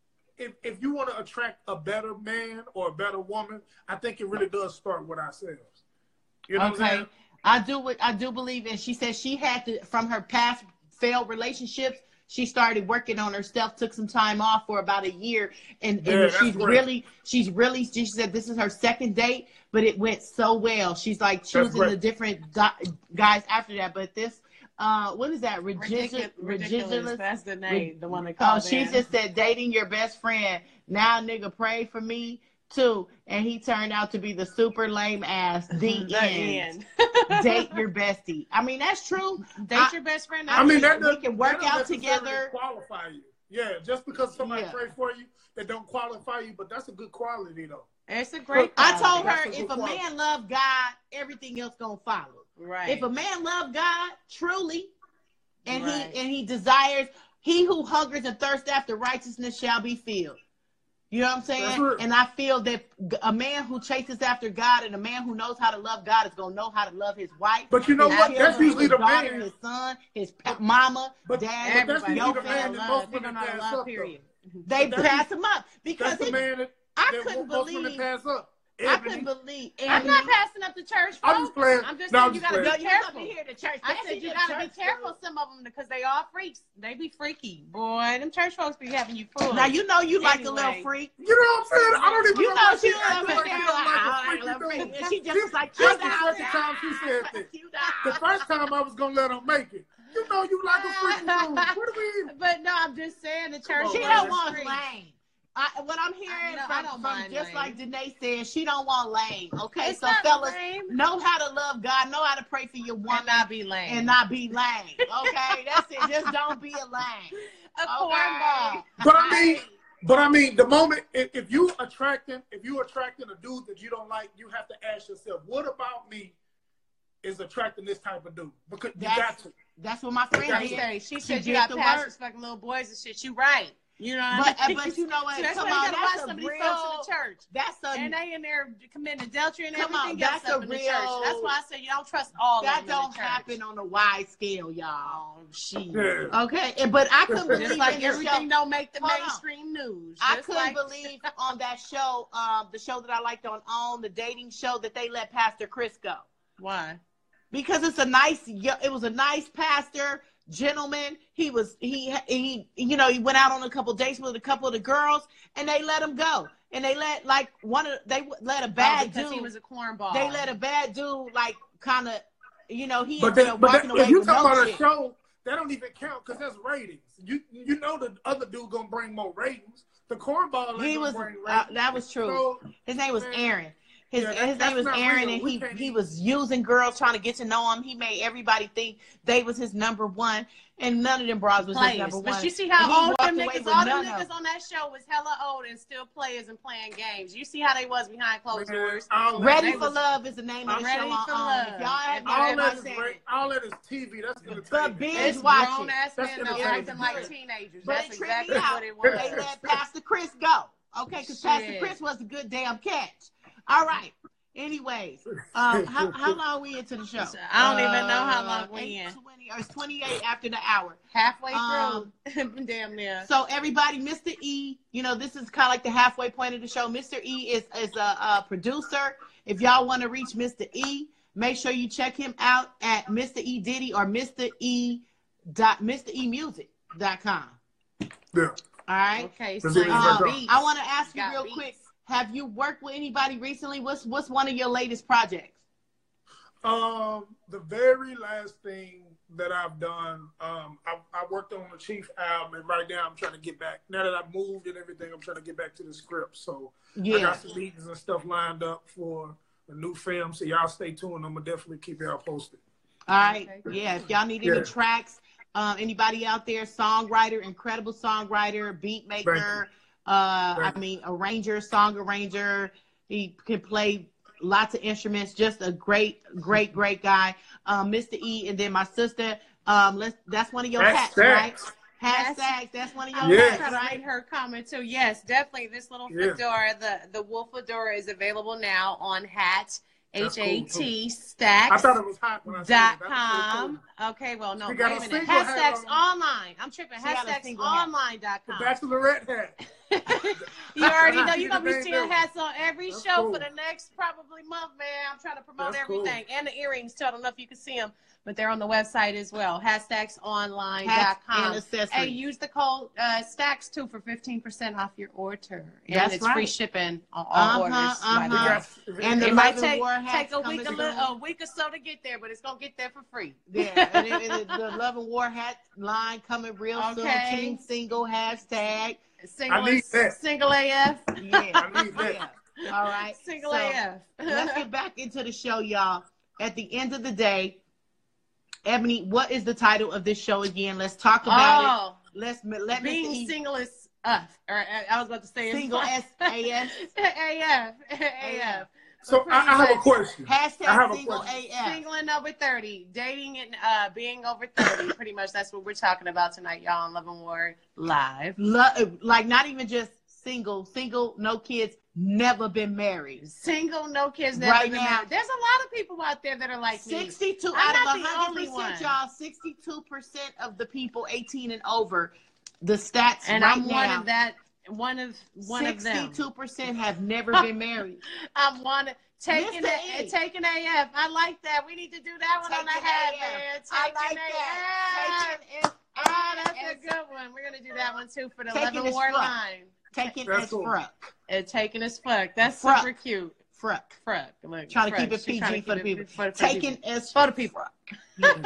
if if you want to attract a better man or a better woman, I think it really does start with ourselves. You know what I'm Okay. saying? I do what I do believe in. She said she had to, from her past failed relationships, she started working on herself, took some time off for about a year, and, and Yeah, that's she's great. really, she's really, she said this is her second date, but it went so well. She's like choosing great. the different gu- guys after that. But this, uh, what is that? Ridiculous. Ridiculous. Ridiculous. That's the name. The one that Oh, called she in. just said dating your best friend. Now nigga pray for me too, and he turned out to be the super lame ass. The The end. end. Date your bestie. I mean, that's true. Date I- your best friend. I I mean, mean, that we doesn't- can work that don't out necessarily together. Qualify you. Yeah, just because somebody Yeah. pray for you, that don't qualify you, but that's a good quality though. It's a great. I told quality. her That's a if good a quality. man love God, everything else gonna follow. Right. If a man love God truly, and Right. he and he desires, he who hungers and thirsts after righteousness shall be filled. You know what I'm That's saying? real. And I feel that a man who chases after God and a man who knows how to love God is gonna know how to love his wife. But you know his what? children, That's usually his the daughter, man. his son, his pa- mama, But- dad. but that's Everybody. usually your the man family. that love. most People women know how to pass love, up. Though. period. They But that's- pass him up because That's the he, man that, I that couldn't most women believe- pass up. I Ebony. couldn't believe. I'm not passing up the church. I'm folks. just playing. I'm just No, I'm saying you just gotta playing. be Yo, you careful. let me hear the church. I They said see you the gotta be church careful girls. some of them because they all freaks. They be freaky, boy. Them church folks be having you fooled. Now you know you like a little Anyway. freak. You know what I'm saying? I don't even You know know why she she acting love like it. she don't like a I freaky love dude. freak. And she just This- was like, this cute the out. second time she said that. Cute The out. first time I was gonna let him make it. You know you like a freaky dude. What do we even? But no, I'm just saying the church. on, She man. don't is want freaks. lame. I, what I'm hearing You know, I from, don't from mind just lame. like Danae said, she don't want lame. Okay, It's so not fellas, lame. know how to love God, know how to pray for your woman, And not be lame. and not be lame. Okay, that's it. Just don't be a lame. a Okay? cornball. But I mean, but I mean, the moment if, if you attracting, if you attracting a dude that you don't like, you have to ask yourself, what about me is attracting this type of dude? Because you got That's, to. that's what my friend She did. said, she She said you did got the pastors work. fucking little boys and shit. You right. You know But, what I mean? but you know what? So that's Come why you on, gotta watch that's some a of these real. folks in the church. That's a And they in there committing adultery and Come on, everything else that's a up in the church. real- That's why I said you don't trust all that of them don't in the church. happen on a wide scale, y'all. Oh, shit. Yeah. Okay, and- but I couldn't believe Just like in the everything show. don't make the Hold on. mainstream news. I Just couldn't like- believe on that show, um, the show that I liked on OWN, the dating show, that they let Pastor Chris go. Why? Because it's a nice, it was a nice pastor, gentleman. He was, he, he, you know, he went out on a couple dates with a couple of the girls, and they let him go. And they let like one of, they let a Oh, bad because dude. he was a cornball. They let a bad dude like kind of, you know, he But, ended that, up but walking that, away if you with talk no about a shit. show, that don't even count because that's ratings. You you know the other dude gonna bring more ratings. The cornball ain't He gonna was, bring uh, ratings. that was true. So, His name was man, Aaron. His, yeah, that- his name that's was not Aaron, real. and We he, can't he even- was using girls trying to get to know him. He made everybody think they was his number one, and none of them bros was his players. number one. But you see And how he old walked them away niggas, with all them none of niggas them. on that show was hella old and still players and playing games. You see how they was behind closed man, doors. all that- Ready They for was- Love is the name of I'm the Ready show on for OWN. Love. If y'all have not all ever that is seen great. it, All that is T V. That's gonna But take binge It's watch grown it. ass That's men gonna though take acting it. like teenagers. But That's it tripped me exactly out. what it was. They let Pastor Chris go. Okay, because Pastor Shit. Chris was a good damn catch. All right. Anyways, um, how, how long we into the show? I don't even know how long Uh, we eight in. twenty or it's twenty-eight after the hour. Halfway Um, through. Damn near. So everybody, Mister E, you know, this is kind of like the halfway point of the show. Mister E is, is a, a producer. If y'all want to reach Mister E, make sure you check him out at Mister E Diddy or Mister E dot Mister E Music dot com. Yeah. All right. Okay, Does so it- Um, beats. I want to ask you Got real beats. quick. Have you worked with anybody recently? What's what's one of your latest projects? Um, the very last thing that I've done, um, I, I worked on the Chief album, and right now I'm trying to get back. Now that I've moved and everything, I'm trying to get back to the script. So I Yeah. got some meetings and stuff lined up for a new film. So y'all stay tuned. I'm gonna definitely keep y'all posted. All right. Okay. Yeah. If y'all need any Yeah. tracks, um, anybody out there, songwriter, incredible songwriter, beat Thank maker, uh, Thank I mean, arranger, song arranger. He can play lots of instruments. Just a great, great, great guy. Um, Mister E, and then my sister. Um, let's. That's one of your That's hats, facts. right? Yes. Hashtags. That's one of your I'm Yeah. hats, trying to right? read her comment too. Yes, definitely. This little Yeah. fedora, the the wolf fedora, is available now on Hat That's H cool, A too. T I Stacks. thought it was hot when I said Dot it. That's com. really Okay, well, no, She wait got a a minute. single hat Hashtags on. online. I'm tripping. She got a Hashtags single hat. online dot cool. com. Bachelorette hat. You already know See you're the gonna be name seeing there. hats on every That's show cool. for the next probably month, man. I'm trying to promote That's cool. everything. And the earrings too. I don't know if you can see them, but they're on the website as well. Hashtags online dot Hats com. and accessories. Hey, use the code uh, Stacks too for fifteen percent off your order. And That's it's free right. shipping on all Uh-huh, orders. by the uh-huh. way. And the It might Love and take, War hats take a coming week, a, soon. little, a week or so to get there, but it's gonna get there for free. Yeah, and, it, and it, the Love and War hat line coming real Okay. soon. Team single hashtag. Single, I need that. single A F. Yeah, I need that. yeah. All right. Single So, A F. let's get back into the show, y'all. At the end of the day, Ebony, what is the title of this show again? Let's talk about Oh, let's let Being Mister E single is uh, or uh, I was about to say it's single fun. S A S. A F. A F. So I, I have a question. I have Hashtag a single question. A F. Single and over thirty, dating and uh, being over thirty. Pretty much that's what we're talking about tonight, y'all, on Love and War Live. Lo- like not even just single, single, no kids, never been married. Single, no kids, never Right been now. married. There's a lot of people out there that are like me. sixty-two I'm out of not the one only hundred one. percent, y'all. sixty-two percent of the people eighteen and over, the stats And right I'm now. one of that. One of one of them. sixty-two percent have never been married. I'm one of taking Mister a, E. taking A F. I like that. We need to do that one on the Taking hat, A F. man. I Taking like A that. F. Taking is Ah, that's a as- good one. We're gonna do that one too for the Taking Love and is War fuck. line. taking That's as cool. fruck. And taking as fuck. That's Fruck. super cute. Fruck. Fruck. Look, Trying to fruck. keep it She's P trying G to for the keep it people. For, for Taking people. as For the people. fruck.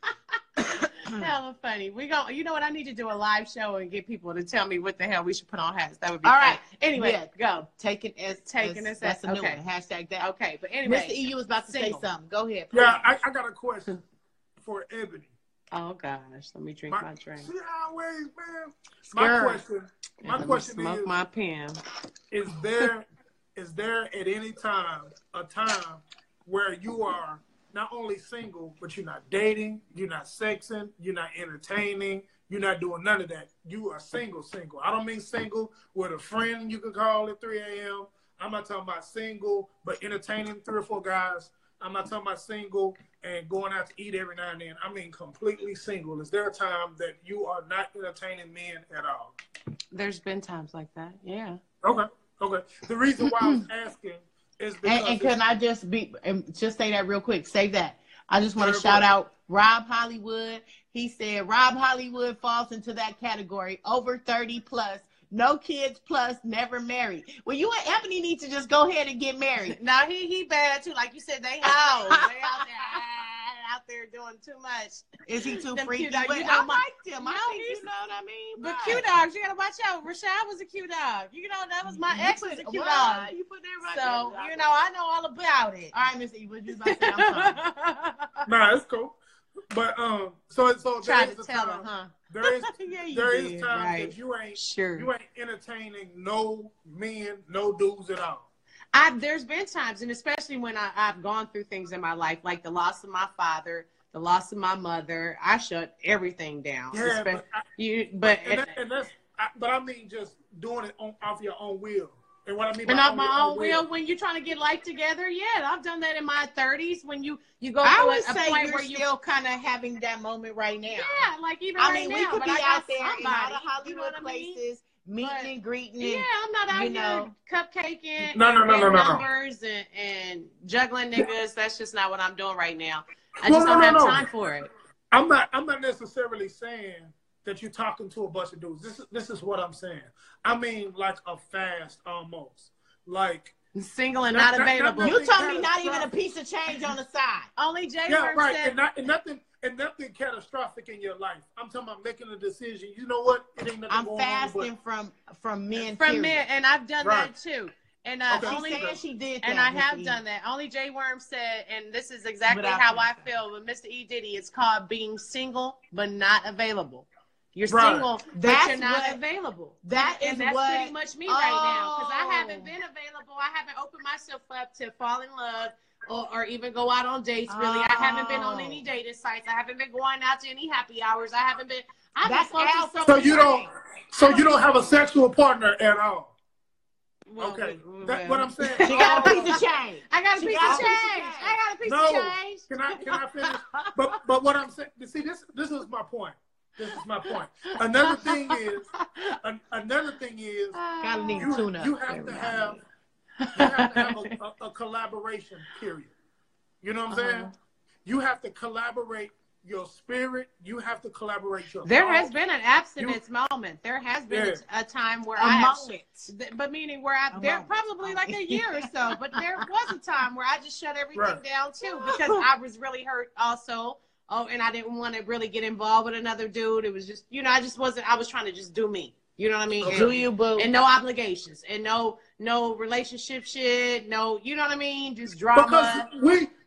Hella funny. We go. You know what? I need to do a live show and get people to tell me what the hell we should put on hats. That would be All fun. right. Anyway, Yeah. go. Taking as Taking as, as- that's a new okay. one. Hashtag that. Okay, but anyway. Mister E, you was about to Single. say something. Go ahead. Yeah, I, I got a question for Ebony. Oh gosh, let me drink My, my drink. see how it ways, man. My Skrr. question, my Let me question smoke is: my pen. Is there, is there at any time a time where you are not only single, but you're not dating, you're not sexing, you're not entertaining, you're not doing none of that. You are single, single. I don't mean single with a friend you could call at three a.m. I'm not talking about single, but entertaining three or four guys. I'm not talking about single and going out to eat every now and then. I mean completely single. Is there a time that you are not entertaining men at all? There's been times like that. Yeah. Okay, okay. The reason why I was asking is because And, and can I just be and just say that real quick? Save that. I just want to Sure, shout go ahead. out Rob Hollywood. He said Rob Hollywood falls into that category. Over thirty plus, no kids plus, never married. Well, you and Ebony need to just go ahead and get married. Now he he bad too. Like you said, they hoes. They out there ah, out there doing too much. Is he too Them freaky? cute dogs, But you know, I my- liked him. I No, think he's- you know what I mean. But Right. cute dogs, you gotta watch out. Rashad was a cute dog. You know that was my You ex put- was a cute well, dog. You put everybody So there. you know I know all about it. All right, Mister E, what you about to say? I'm sorry. nah, it's cool. But um, so so Try there to is a tell time. him, huh? There is Yeah, you there is did, times right. that you ain't Sure. you ain't entertaining no men, no dudes at all. I, there's been times, and especially when I, I've gone through things in my life, like the loss of my father, the loss of my mother, I shut everything down. Yeah, Espe- but I, you, but and, that, and that's I, but I mean just doing it on off your own will. And what I mean by and off on my your own will, when you're trying to get life together, yeah, I've done that in my thirties. When you you go I through would a, a say point you're where you, still kind of having that moment right now. yeah, like even I right mean, now. we could but be I got out there in all somebody, the Hollywood you know what I mean? places, meeting But- and greeting. Yeah, And, I'm not out you here know. cupcaking No, no, and no, no, getting no, no. numbers and, and juggling niggas. That's just not what I'm doing right now. I No, just no, don't no, have no. time for it. I'm not I'm not necessarily saying that you're talking to a bunch of dudes. This is this is what I'm saying. I mean like a fast almost. Like Single and Not- not not- not available. really. You told me not even a piece of change on the side. Only Jay yeah, Worm right. said, And, not, and nothing and nothing catastrophic in your life. I'm talking about making a decision. You know what? It ain't nothing I'm going fasting on. from from men. from period. men, and I've done Right. that too. And uh, Okay. She only said she did that. and I Mister have E. done that. Only Jay Worm said, and this is exactly Without how I consent. feel with Mister E. Diddy. It's called being single but not available. You're Right. single, but That's you're not what- available. that and is that's what- pretty much me right now because I Oh. haven't been available. I haven't opened myself up to fall in love or, or even go out on dates. Really, I haven't been on Oh. any dating sites. I haven't been going out to any happy hours. I haven't been. I've That's been focused alpha. on So you the don't so you don't have a sexual partner at all. Well, Okay. well, That's what I'm saying. She got a piece of change. I got a She piece got of a piece of change. change. I got a piece No. of change. Can I can I finish? But but what I'm saying, see this this is my point. This is my point. Another thing is an, another thing is Gotta need you, tune up. you have every to now and have then. you have to have a, a, a collaboration period. You know what I'm saying? Uh-huh. You have to collaborate your spirit. You have to collaborate your There thought. has been an abstinence moment. There has been Yeah. a, a time where A I have, moment. th- but meaning where I A there moment. probably like a year or so, but there was a time where I just shut everything Right. down too because I was really hurt also. Oh, and I didn't want to really get involved with another dude. It was just, you know, I just wasn't. I was trying to just do me. You know what I mean? Okay. Do And, you, boo? and no obligations and no no relationship shit. No, you know what I mean? Just drama. Because we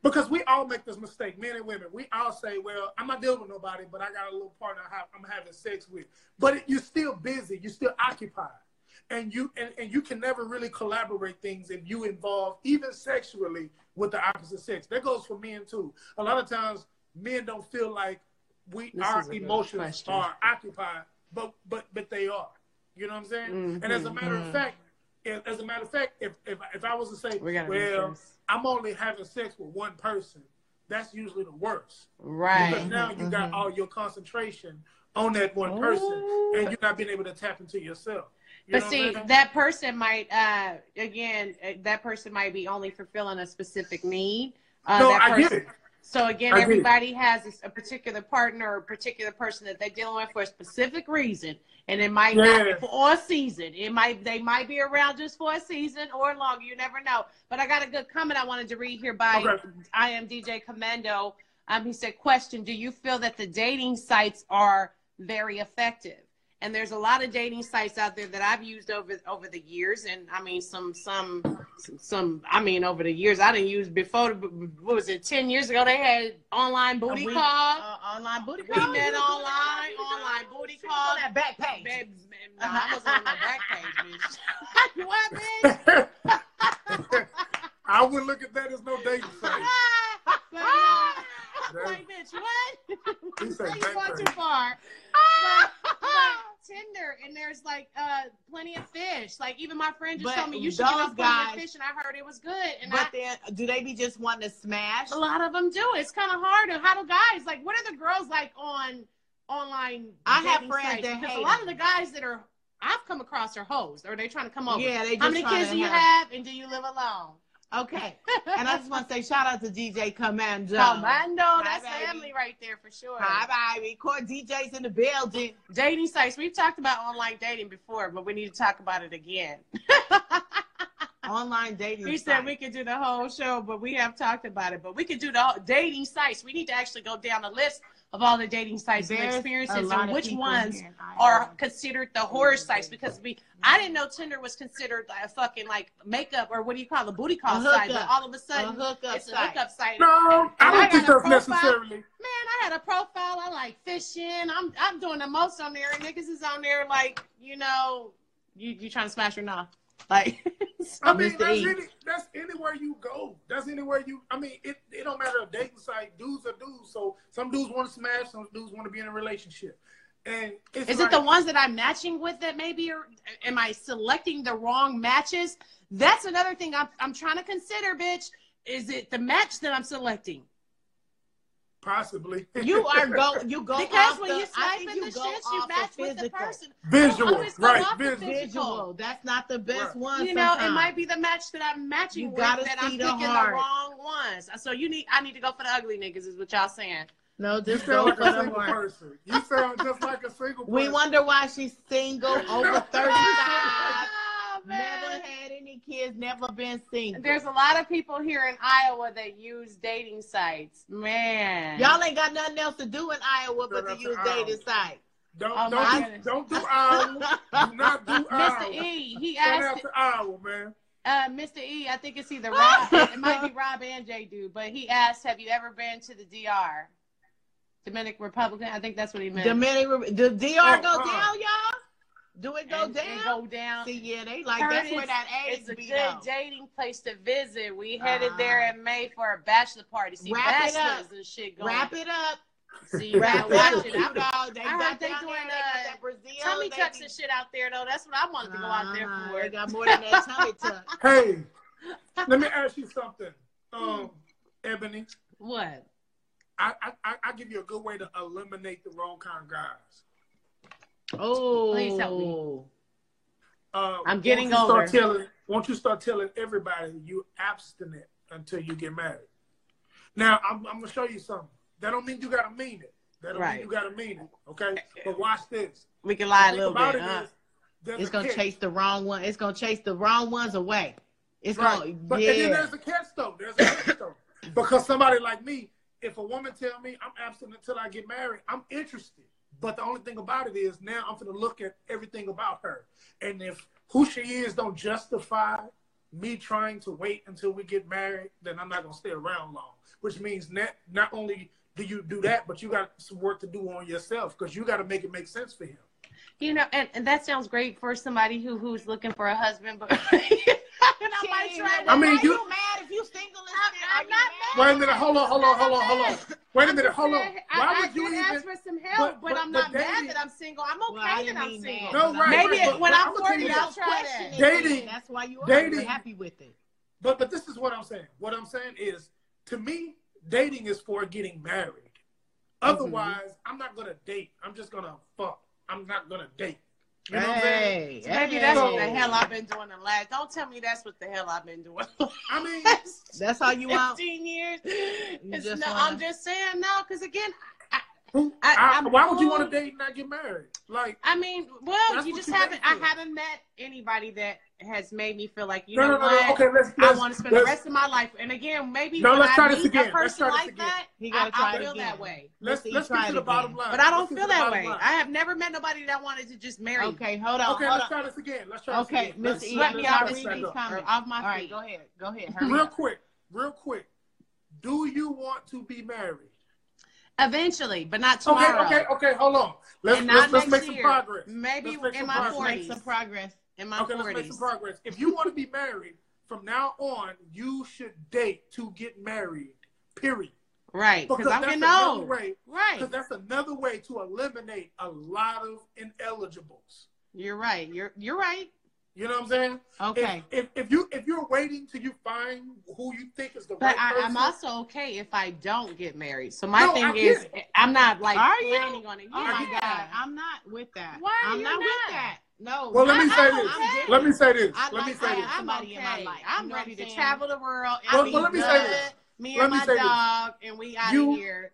because we all make this mistake, men and women. We all say, well, I'm not dealing with nobody, but I got a little partner I'm having sex with. But it, you're still busy. You're still occupied. And you and, and you can never really collaborate things if you involve, even sexually, with the opposite sex. That goes for men, too. A lot of times, men don't feel like we This our is a good emotions question. are occupied, but but but they are. You know what I'm saying? Mm-hmm, and as a matter mm-hmm. of fact, if, as a matter of fact, if if, if I was to say, We gotta well, do this. I'm only having sex with one person, that's usually the worst. Right. Because now you got all your concentration on that one person, and you're not being able to tap into yourself. You But know see, what I'm saying? that person might, uh, again, uh, that person might be only fulfilling a specific need. Uh, No, that I get person, it. So again, I get it. everybody has a, a particular partner or a particular person that they're dealing with for a specific reason, and it might not be Yeah. for a season. It might they might be around just for a season or longer. You never know. But I got a good comment I wanted to read here by Okay. I am D J Commando. Um, he said, "Question: Do you feel that the dating sites are very effective?" And there's a lot of dating sites out there that I've used over over the years, and I mean some some some, some I mean over the years I didn't use before. What was it? Ten years ago they had online booty We- call. uh, online booty We call. met You online, was on online booty She was call. on that back page. Babe, no, I wasn't on the back page, bitch. What, bitch? I wouldn't look at that as no dating site. But, uh, like, bitch, what? He said You back going page. too far. But, but Tinder, and there's like uh plenty of fish. Like even my friend just But told me you should get those on plenty guys- of fish, and I heard it was good. And But I, then, do they be just wanting to smash? a lot of them do. It's kind of hard. And how do guys like? What are the girls like on online? I have dating friends sites? that because hate a lot of them. the guys that are I've come across are hoes, or they trying to come over. Yeah, they just How many trying kids to do you have- have, and do you live alone? Okay. And I just want to say shout out to D J Commando. Commando, Hi, that's baby. family right there for sure. Hi, baby. Court D Js in the building. Dating sites. We've talked about online dating before, but we need to talk about it again. Online dating. We said sites. we could do the whole show, but we have talked about it. But we could do the whole dating sites. We need to actually go down the list of all the dating sites There's and a experiences lot and of which people ones here in are Iowa. considered the horror sites. Because we, I didn't know Tinder was considered a fucking like makeup or what do you call it, a booty call A site. But hookup. all of a A sudden, hookup it's a site. hookup site. No, I And I don't think got a that's profile. necessarily. Man, I had a profile. I like fishing. I'm I'm doing the most on there, and niggas is on there like, you know, you you trying to smash or not? Like, so I mean, Mister that's, E. any, that's anywhere you go. That's anywhere you. I mean, it, it don't matter a dating site. Dudes are dudes. So some dudes want to smash. Some dudes want to be in a relationship. And it's is like, it the ones that I'm matching with that maybe are? Am I selecting the wrong matches? That's another thing I'm I'm trying to consider, bitch. Is it the match that I'm selecting? possibly You are go. You go Because off when the, you I swipe think in you the go shits, you off match the with the physical. person. visual, always go right? off the Visual. Visual. That's not the best Right. one. You know, it sometimes. might be the match that I'm matching You with gotta that I'm see picking the the, heart. wrong ones. So you need, I need to go for the ugly niggas, is what y'all saying. No, You just sound go like for a the single one. person. You sound just like a single person. We wonder why she's single, over thirty-five, Oh, never man. had any kids, never been single. There's a lot of people here in Iowa that use dating sites. Man. Y'all ain't got nothing else to do in Iowa but Shout to out to use Iowa. dating sites. Don't Oh, my don't do, goodness. don't do Iowa. Do not do Mister Iowa. E, he Shout out asked, to Iowa, man. uh, Mister E, I think it's either Rob, it might be Rob and J Dude, but he asked, have you ever been to the D R? Dominican Republican? I think that's what he meant. Dominican, the D R Oh, go uh. down, y'all? Do it go and, down? and go down. See, yeah, they like Heard that's where it's- that AIDS It's a be good though. dating place to visit. We headed Uh, there in May for a bachelor party. See, Wrap it bachelors up. and shit going. Wrap it up. See, you Wrap gotta it watch up, it. you I- know. They I heard got they down doing, there, they uh, got that Brazil. tummy they tucks be- and shit out there, though. That's what I wanted to go out there Uh-huh, for. They got more than that tummy tuck. Hey, let me ask you something, um, Ebony. What? I, I I I give you a good way to eliminate the wrong kind of guys. Oh. Please help me. Uh, I'm getting won't you older. Start telling, won't you start telling everybody you abstinent until you get married? Now, I'm, I'm gonna show you something. That don't mean you gotta mean it. That don't Right. mean you gotta mean it. Okay, but watch this. We can lie a The thing little about bit. it huh? is, there's It's a gonna catch. chase the wrong one. It's gonna chase the wrong ones away. It's Right. gonna, But and then yeah. there's a catch though. There's a catch though. Because somebody like me, if a woman tell me I'm abstinent until I get married, I'm interested. But the only thing about it is now I'm gonna look at everything about her. And if who she is don't justify me trying to wait until we get married, then I'm not gonna stay around long. Which means not not only do you do that, but you got some work to do on yourself because you got to make it make sense for him. You know, and, and that sounds great for somebody who who's looking for a husband, but and I might try to. I mean, Why you- you mad if you single and I'm, still- I'm are you not mad? mad. Wait a minute, hold on, hold on, hold on, hold on. Wait a I'm minute, just hold on. saying, Why I, would I you did even? ask for some help, but- but, but- I'm but not mad dating- that I'm single. I'm okay Well, I that didn't I'm mean single. mad. No, right, Maybe right, but- when but I'm I'ma tell forty, you this. I'll try that. Questioning Dating- it. That's why you are. dating- You're happy with it. But but this is what I'm saying. What I'm saying is, to me, dating is for getting married. Otherwise, I'm not gonna date. I'm just gonna fuck. I'm not gonna date. You know what I'm saying? Hey, Maybe hey. that's what the hell I've been doing the last. Don't tell me that's what the hell I've been doing. I mean, That's all you want. fifteen years. It's just no, wanna- I'm just saying no, because again, I, who, I- I- I'm why would you cool. want to date and not get married? Like, I mean, well, That's you what just you haven't. wait I for. haven't met anybody that has made me feel like you no, know no, no, what. no. Okay, let's. I let's want to spend the let's- rest of my life. And again, maybe No, when let's I try this meet again. a Let's person try this like again. that, He I, gotta try I it feel again. that way. Let's Let's see, let's try get to it the bottom again. line. But I don't Let's get feel to the that bottom way. line. I have never met nobody that wanted to just marry me. Okay, hold on. Okay, hold let's on. try this again. Let's try this Okay, again. Miss Let's- E, Let I'm me let's off gonna try this this read back these up. comments. off my All right, feet. go ahead. Go ahead. Hurry Real up. quick, real quick. Do you want to be married? Eventually, but not Okay, tomorrow. okay, okay. Hold on. Let's And let's, not let's next make some year. progress. Maybe Let's make in some my Let's progress. make forties. some progress. In my Okay, let's make forties. some progress. If you want to be married, from now on, you should date to get married. Period. Right, because Because I'm that's getting another old. way. Right, Because that's another way to eliminate a lot of ineligibles. you're right. You're you're right. You know what I'm saying? Okay. If, if if you if you're waiting till you find who you think is the But right I, person, I'm also okay if I don't get married. So my No, I thing get is, it. I'm not like Are you? planning on it. Oh Yeah. my God, I'm not with that. Why are I'm you not, not? with that. No. Well, let me I- say I'm this. okay. Let me say this. I Let me like say I this. am I'm somebody in my okay. life. I'm You know ready what to I'm saying? travel the world. Well, And well, be let me say good. this. Me Let and me my say this. dog, and we out You- of here.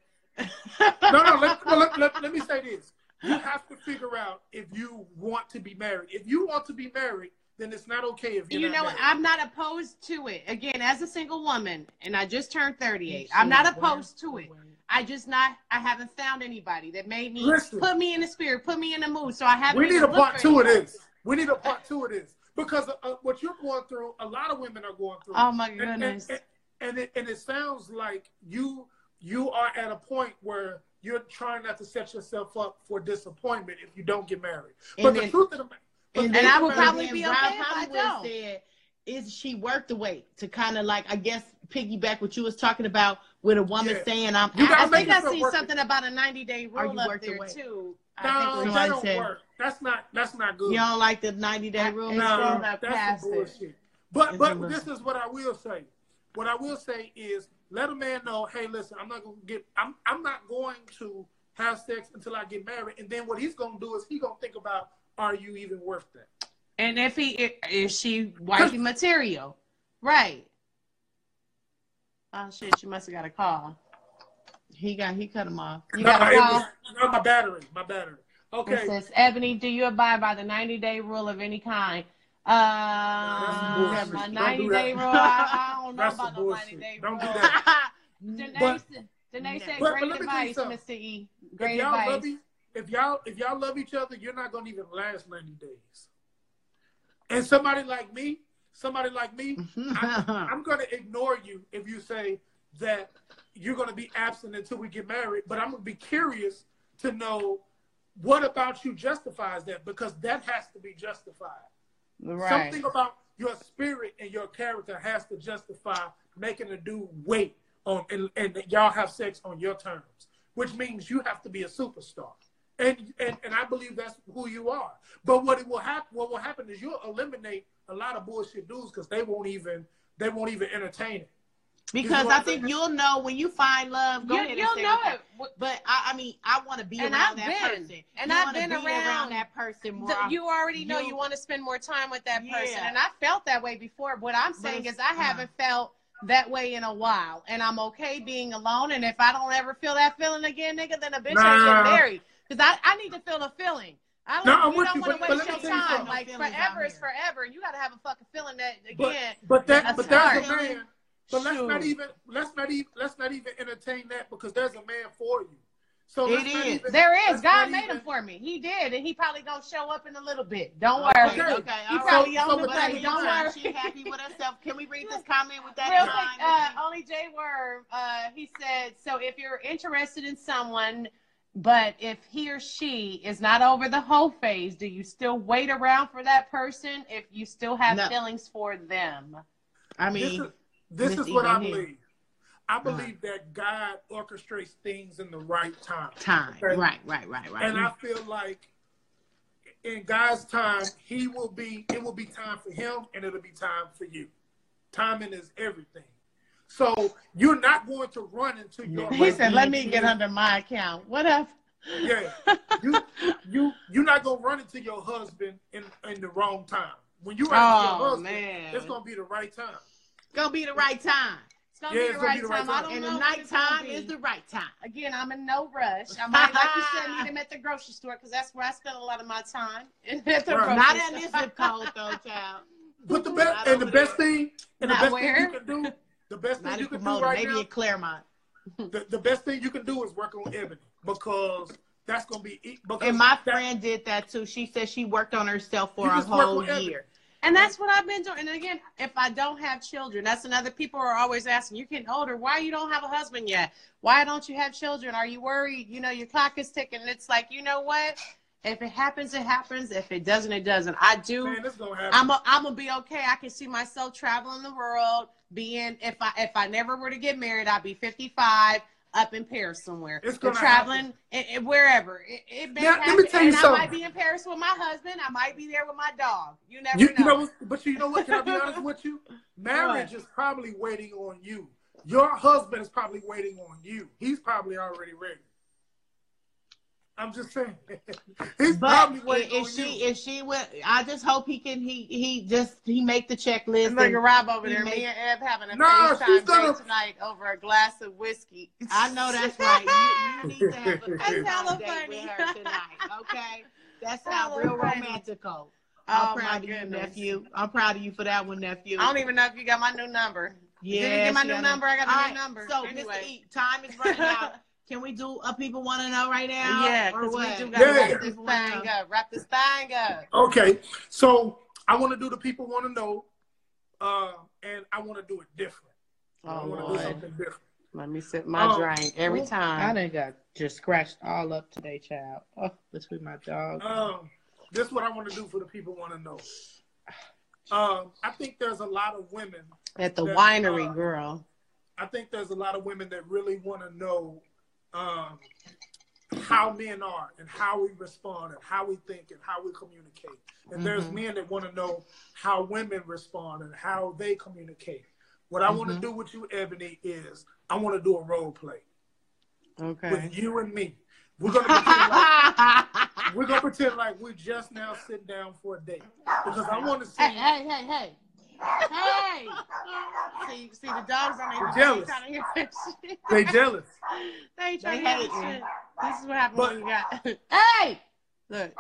No, no. Let, well, let, let, let me say this. You have to figure out if you want to be married. If you want to be married, then it's not okay if you're You not know, married. I'm not opposed to it. Again, as a single woman, and I just turned thirty-eight, I'm not opposed to it. I just not, I haven't found anybody that made me, Listen. put me in the spirit, put me in the mood. So I haven't We need even a looked part for two of anybody. this. We need a part two of this because uh, what you're going through, a lot of women are going through. Oh my And- goodness. And, and, and, it, and it sounds like you you are at a point where you're trying not to set yourself up for disappointment if you don't get married. And But the then- truth of the matter, And, And I would then probably Rob be okay if I Hollywood don't. said, is she worth the wait? To kind of like, I guess, piggyback what you was talking about with a woman Yeah. saying, I'm You gotta I asking. think I yourself seen worth it. something about a ninety day Are rule you up worth the there wait? too. I no, think it that was somebody don't said- work. That's not that's not good. You don't like the ninety day rule? I- Miss No, scrolled Steve? up that's past some it. bullshit. But It's but some this bullshit. is what I will say. What I will say is let a man know, hey, listen, I'm not gonna get I'm I'm not going to have sex until I get married. And then what he's gonna do is he's gonna think about, are you even worth that? And if he is she wifey material, right? Oh shit! You must have got a call. He got, he cut him off. You got No, a it call. was, no, my battery, my battery. It Okay. says, Ebony, do you abide by the ninety day rule of any kind? Uh, bullshit. my Don't do ninety that. day rule. I, I don't know That's about some no ninety bullshit. day Don't rule. do that. Danae, But- said- Danae said, But- but great let me tell you advice, something. Mister E. If Great y'all advice. love each, if y'all if y'all love each other, you're not gonna even last ninety days. And somebody like me, somebody like me, I'm, I'm gonna ignore you if you say that you're gonna be absent until we get married. But I'm gonna be curious to know what about you justifies that, because that has to be justified. Right. Something about your spirit and your character has to justify making a dude wait on and, and y'all have sex on your terms, which means you have to be a superstar. And, and and I believe that's who you are. But what it will happen what will happen is you'll eliminate a lot of bullshit dudes because they won't even they won't even entertain it. Because You know I what think I'm saying? you'll know when you find love. Go You, ahead and you'll say know what it. that- But I, I mean, I want to be And around I've that been. person. And You I've wanna been be around that person more. The- often. you already know you, You- want to spend more time with that person. Yeah. And I felt that way before. What I'm saying it's- is I haven't felt that way in a while. And I'm okay being alone. And if I don't ever feel that feeling again, nigga, then a bitch Nah. ain't getting married. Because I, I need to feel the feeling. I don't, No, I'm you with don't you, want to but- but waste let me your tell you time. something. Like No feelings forever out is here. forever. And you got to have a fucking feeling that, But again, but that that's but there's a hard. man. But let's not Shoot. even let's not even let's not even entertain that because there's a man for you. So It let's not is. even- There is. let's God not made even- him for me. He did, and he probably gonna show up in a little bit. Don't Okay, worry. Okay. okay, He all probably right. So on the with that way. being Don't said, worry. She happy with herself. Can we read this comment with that Real in quick, mind? uh, Nikki? only J Word, uh, he said, so if you're interested in someone, but if he or she is not over the whole phase, do you still wait around for that person if you still have No. feelings for them? I this mean, is, this Miss is what E, I go ahead. believe. I believe that God orchestrates things in the right time. time. Okay? Right, right, right, right. And I feel like in God's time, He will be. It will be time for Him, and it'll be time for you. Timing is everything. So you're not going to run into your. He said, husband. let me get under my account. What up? Yeah, you you you're not gonna run into your husband in in the wrong time. When you run into Oh, your husband, man. it's gonna be the right time. Gonna be the right time. It's gonna Yeah, be it's the gonna right be the right time. I time. don't And know the when it's gonna nighttime be. is the right time. Again, I'm in no rush. I might, like you said, meet him at the grocery store because that's where I spend a lot of my time. At the Right. grocery Not store. in this zip code, though, child. But the Not best and the over best there. thing and the Not best where? thing you can do, the best thing Not you in can do Pomona, right maybe now, in Claremont. the, the best thing you can do is work on Ebony because that's gonna be e- because And my that- friend did that too. She said she worked on herself for You a just work whole with Ebony. year. And that's what I've been doing. And again, if I don't have children, that's another. People are always asking, "You're getting older. Why you don't have a husband yet? Why don't you have children? Are you worried? You know, your clock is ticking." And it's like, you know what? If it happens, it happens. If it doesn't, it doesn't. I do. Man, this gonna happen. I'm a, I'm gonna be okay. I can see myself traveling the world, being if I if I never were to get married, I'd be fifty-five, up in Paris somewhere. It's But gonna traveling and, and wherever. It, it may Now, let me happen. tell you and I something. might be in Paris with my husband. I might be there with my dog. You never You, know. you know, what- but you know what? Can I be honest with you? Marriage is probably waiting on you. Your husband is probably waiting on you. He's probably already ready. I'm just saying. He's But probably if, waiting if on she, you. if she would, I just hope he can. He he just he make the checklist. Look at and- Rob over he there. make- Me and Eb having a Nah, she's FaceTime gonna- date tonight over a glass of whiskey. I know that's right. You, you need to have a That's FaceTime hella date funny. with her tonight. Okay, that sounds Hella real funny. romantical. I'm Oh, my proud of you, goodness. nephew. I'm proud of you for that one, nephew. I don't even know if you got my new number. Yeah, Did you get my she new got number? I got a All new right, number. So, Anyway. Mister E, time is running out. Can we do uh, people want to know right now? Yeah, or because we what? do got to Yeah. wrap this thing up. Wrap this thing up. Okay, so I want to do the people want to know, uh, and I want to do it different. I Oh, want to do Lord. something different. Let me sip my Oh. drink every I time. done got just scratched all up today, child. Oh, between my dog. Um, this is what I want to do for the people want to know. Um, I think there's a lot of women. At the that, winery, uh, girl. I think there's a lot of women that really want to know um, how men are and how we respond and how we think and how we communicate. And there's Mhm. men that want to know how women respond and how they communicate. What I want to Mhm. do with you, Ebony, is I want to do a role play Okay. with you and me. We're gonna pretend like we're gonna pretend like we're just now sitting down for a date because I want to see. Hey, hey, hey, hey. Hey! See, see, the dogs don't even Jealous. trying to hear that shit. They jealous. They ain't trying They to hear that hating. shit. This is what happens But- when you got. Hey! Look.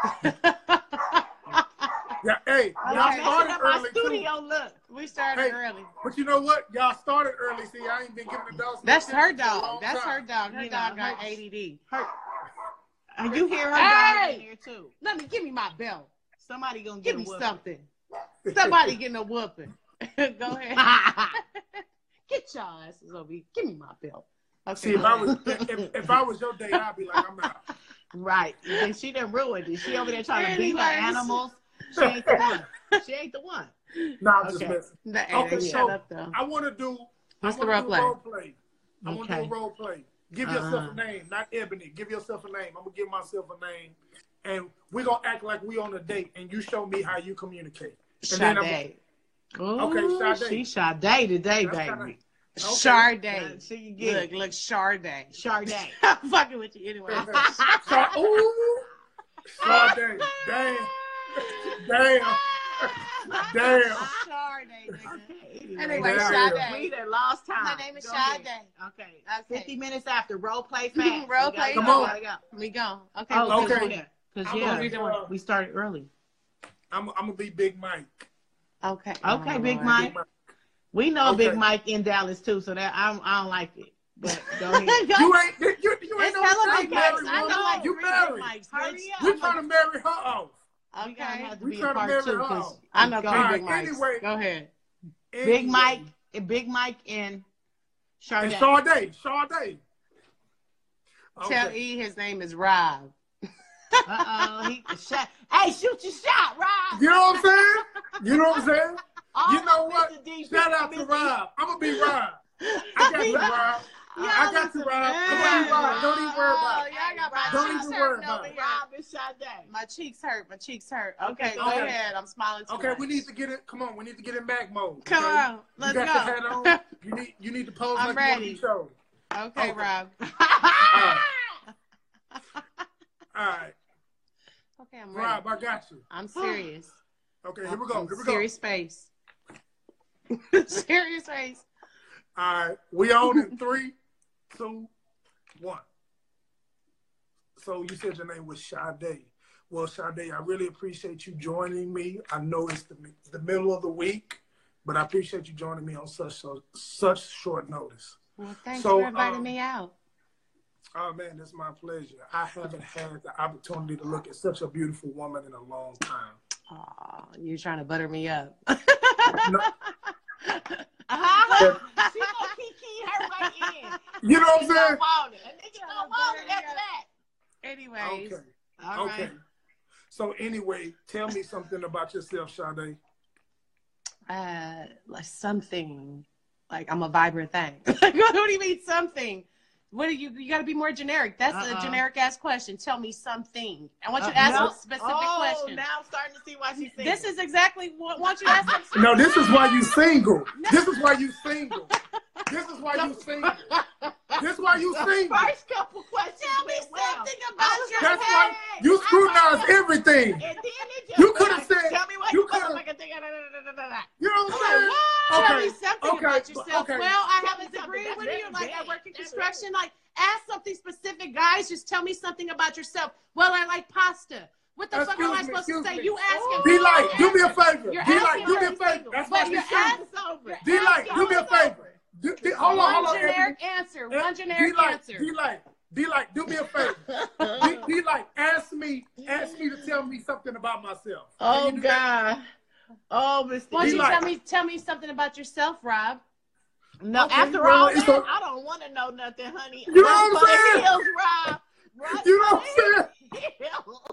Yeah, hey, y'all Okay. started Look at my early too. studio look. We started Hey. early. But you know what? Y'all started early. See, I ain't been giving the dogs. no That's her attention for a long dog. That's time. her dog. Her You know, dog got her- A D D. And you hear her Hey! dog in there too. Let me give me my belt. Somebody gonna Give get me a whooping. something. Somebody getting a whooping. Go ahead. Get your asses over here. Give me my belt. Okay. See, if I was if, if I was your date, I'd be like, I'm out. Right. And she done ruined it. She over there trying to beat her Anyways. animals. She ain't the one. She ain't the one. No, I'm just Okay. messing. Nah, hey, Okay, shut so up though. I want to do. What's I the wanna role do play? a role play. I want to do Okay. a role play. Give yourself Uh-huh. a name, not Ebony. Give yourself a name. I'm gonna give myself a name, and we're gonna act like we on a date, and you show me how you communicate. And then I'm- Sade. Okay, Ooh, Sade. She Sade today, That's baby. kinda- Sade. She can get Look, look, Sade. Sade. I'm fucking with you anyway. So, ooh, Sade. Damn, damn, damn. Sade, nigga. Anyway, Anyway, Yeah. Sade. we done lost time. My name is Go ahead. Sade. Okay. Okay. fifty minutes after. Role play fast. Role We gotta play go, Come on. gotta go. We go. Okay. Oh, what we okay. doing? yeah. Because, I'm yeah, gonna we be, doing? uh, we started early. I'm, I'm gonna be Big Mike. Okay. Okay, Oh, Big Lord. Mike. Big Mike. We know Okay. Big Mike in Dallas, too, so that I don't, I don't like it. But go ahead. You ain't you, you, you ain't It's no hella thing big married mics. I woman. know like You three married. big mics. Hurry bitch. up. We trying to marry her off. We gotta Okay. have to We be trying a to part marry two her because off. I know three All big right, mics. anyway. Go ahead. Big Anyway. Mike, and Big Mike and And Sade. Sade. Sade. Tell Okay. E his name is Rob. Uh-oh. He shot. Hey, shoot your shot, Rob. You know what I'm saying? You know what I'm saying? All You know of what? Mister D, Shout out to Mister Rob. I'm gonna be Rob. I got you, Rob. Y'all I got listen, you, Rob. man. I'm gonna be Rob. Don't even worry about Oh, it. y'all got my Don't cheeks even hurting worry about over it. here. Rob and Sade. My cheeks hurt. My cheeks hurt. Okay, Okay, go okay. ahead. I'm smiling too Okay, much. we need to get it. Come on, we need to get in back mode. Come okay? on, let's you got go. your hat on. You need you need to pose I'm like you want to ready. be shown. Okay, Okay. Rob. All right. All right. Okay, I'm ready. Rob, I got you. I'm serious. Okay, here we go. I'm Here we go. serious face. Serious face. All right, we on in three, two, one. So you said your name was Sade. Well, Sade, I really appreciate you joining me. I know it's the, the middle of the week, but I appreciate you joining me on such so, such short notice. Well, thanks So, for inviting um, me out. Oh man, it's my pleasure. I haven't had the opportunity to look at such a beautiful woman in a long time. Aw, you're trying to butter me up. No, Uh-huh. She gonna kiki her way in. you know what I'm She don't saying? want it. And nigga don't want it after that. Anyways, Okay. All Okay. right. So anyway, tell me something about yourself, Sade. uh, like something, like I'm a vibrant thing. Like, what do you mean something? What do you? You got to be more generic. That's Uh-uh. a generic ass question. Tell me something. I want you to Uh, ask no. a specific oh, question. now I'm starting to see why she's single. This is exactly what I want you to ask. Them. No, this is why you single. This is why you single. This is why you single. This is why you the single. first couple questions. Tell me went well. something I about was your like, That's why hey, you I scrutinize know. everything. And then it just You went coulda like, said- tell me why you you coulda- coulda like a thing. Da, da, da, da, da, da. You know what I'm saying? Tell Okay, me something okay, about but- yourself. okay. Well, I Tell have me a degree. something. What That's do you very like? I big. work in That's construction. Like, ask something specific, guys. Just tell me something about yourself. Well, I like pasta. What the fuck am I Excuse me, supposed to excuse say? me. You asking? D Light, do me a favor. You're D Light, asking do me a me favor. single. That's But why you're she's single. It's over. D Light, do me a favor. Do- D- Hold on, One hold on. generic answer. One generic D-Light, answer. D-Light, D-Light, do me a favor. D- D-Light, ask me, ask me to tell me something about myself. Can Oh you do that? God. Oh, Mister Why don't you D-Light. tell me tell me something about yourself, Rob? No, Okay, after well, all it's that, a- I don't want to know nothing, honey. You know Run what for I'm the saying? hills, Rob. Run You know for what I'm the hills.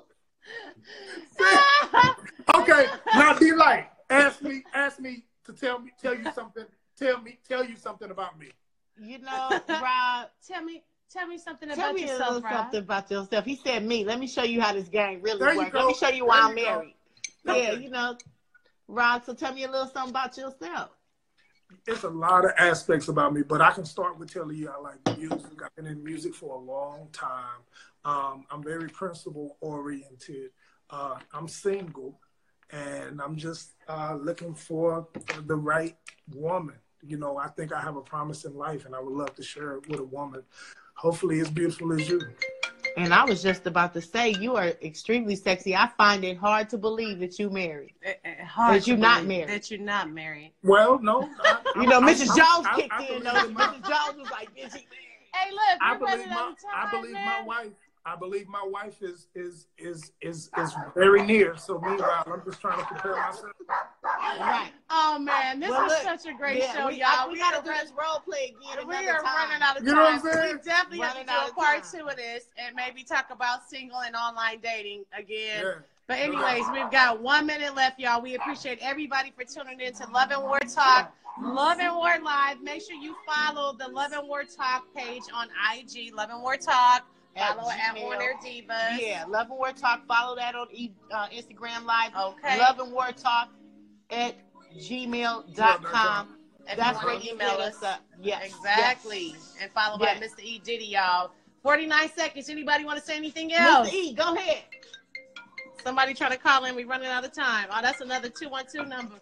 Okay, now D-Light, ask me, ask me to tell me, tell you something, tell me, tell you something about me. You know, Rob, Tell me tell me something tell about me a yourself, little Rob. something about yourself. He said me. Let me show you how this game really There you works. go. Let me show you why There I'm you go. married. Yeah, Okay. you know, Rob, so tell me a little something about yourself. It's a lot of aspects about me, but I can start with telling you I like music. I've been in music for a long time. Um, I'm very principle oriented. Uh, I'm single, and I'm just uh, looking for the right woman. You know, I think I have a promise in life, and I would love to share it with a woman, hopefully as beautiful as you. And I was just about to say, you are extremely sexy. I find it hard to believe that you married. Eh, eh, hard That to you're not believe married. That you're not married. Well, no. I, You know, I'm- Missus I'm- Jones I- kicked I in, believe though. in my- Missus Jones was like, bitch, he married. Hey, look, I we're believe running my out of time, I believe man. my wife I believe my wife is is is is is very near. So meanwhile, I'm just trying to prepare myself. Right. Oh man, this Well, was look, such a great Yeah, show, we, y'all. I, we, we gotta are do run- this role play again we another are time. running out of You know what time. I'm saying? We definitely have to Running do out a of part time. two of this and maybe talk about single and online dating again. Yeah. But anyways, we've got one minute left, y'all. We appreciate everybody for tuning in to Love and War Talk, Love and War Live. Make sure you follow the Love and War Talk page on I G, Love and War Talk. At Follow at Gmail. On Air Divas. Yeah, Love and War Talk. Follow that on e- uh, Instagram Live. Okay. Love and War Talk at gmail dot com. If That's you where want to you email hit us. us up. Yes. Exactly. Yes. And follow Yes. by Mister E. Diddy, y'all. forty-nine seconds. Anybody want to say anything else? Mister E, go ahead. Somebody try to call in. We're running out of time. Oh, that's another two one two number.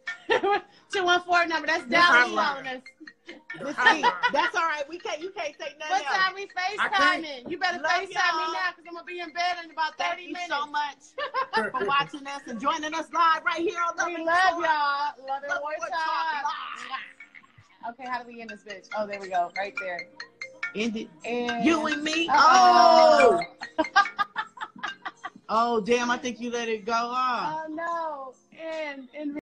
two one four number. That's Dallas hotline. calling us. Mister E, that's all right. We can't. You can't say nothing What else. time we I can't. FaceTiming? You better Love FaceTime me y'all. now because I'm going to be in bed in about Thank thirty you minutes. so much for watching us and joining us live right here on Love We and love War. y'all. Love and Love War and War Talk. Talk live. Okay, how do we end this bitch? Oh, there we go. Right there. Ended. And You and me? Uh-oh. Oh! Oh, damn, I think you let it go off. Oh no. And in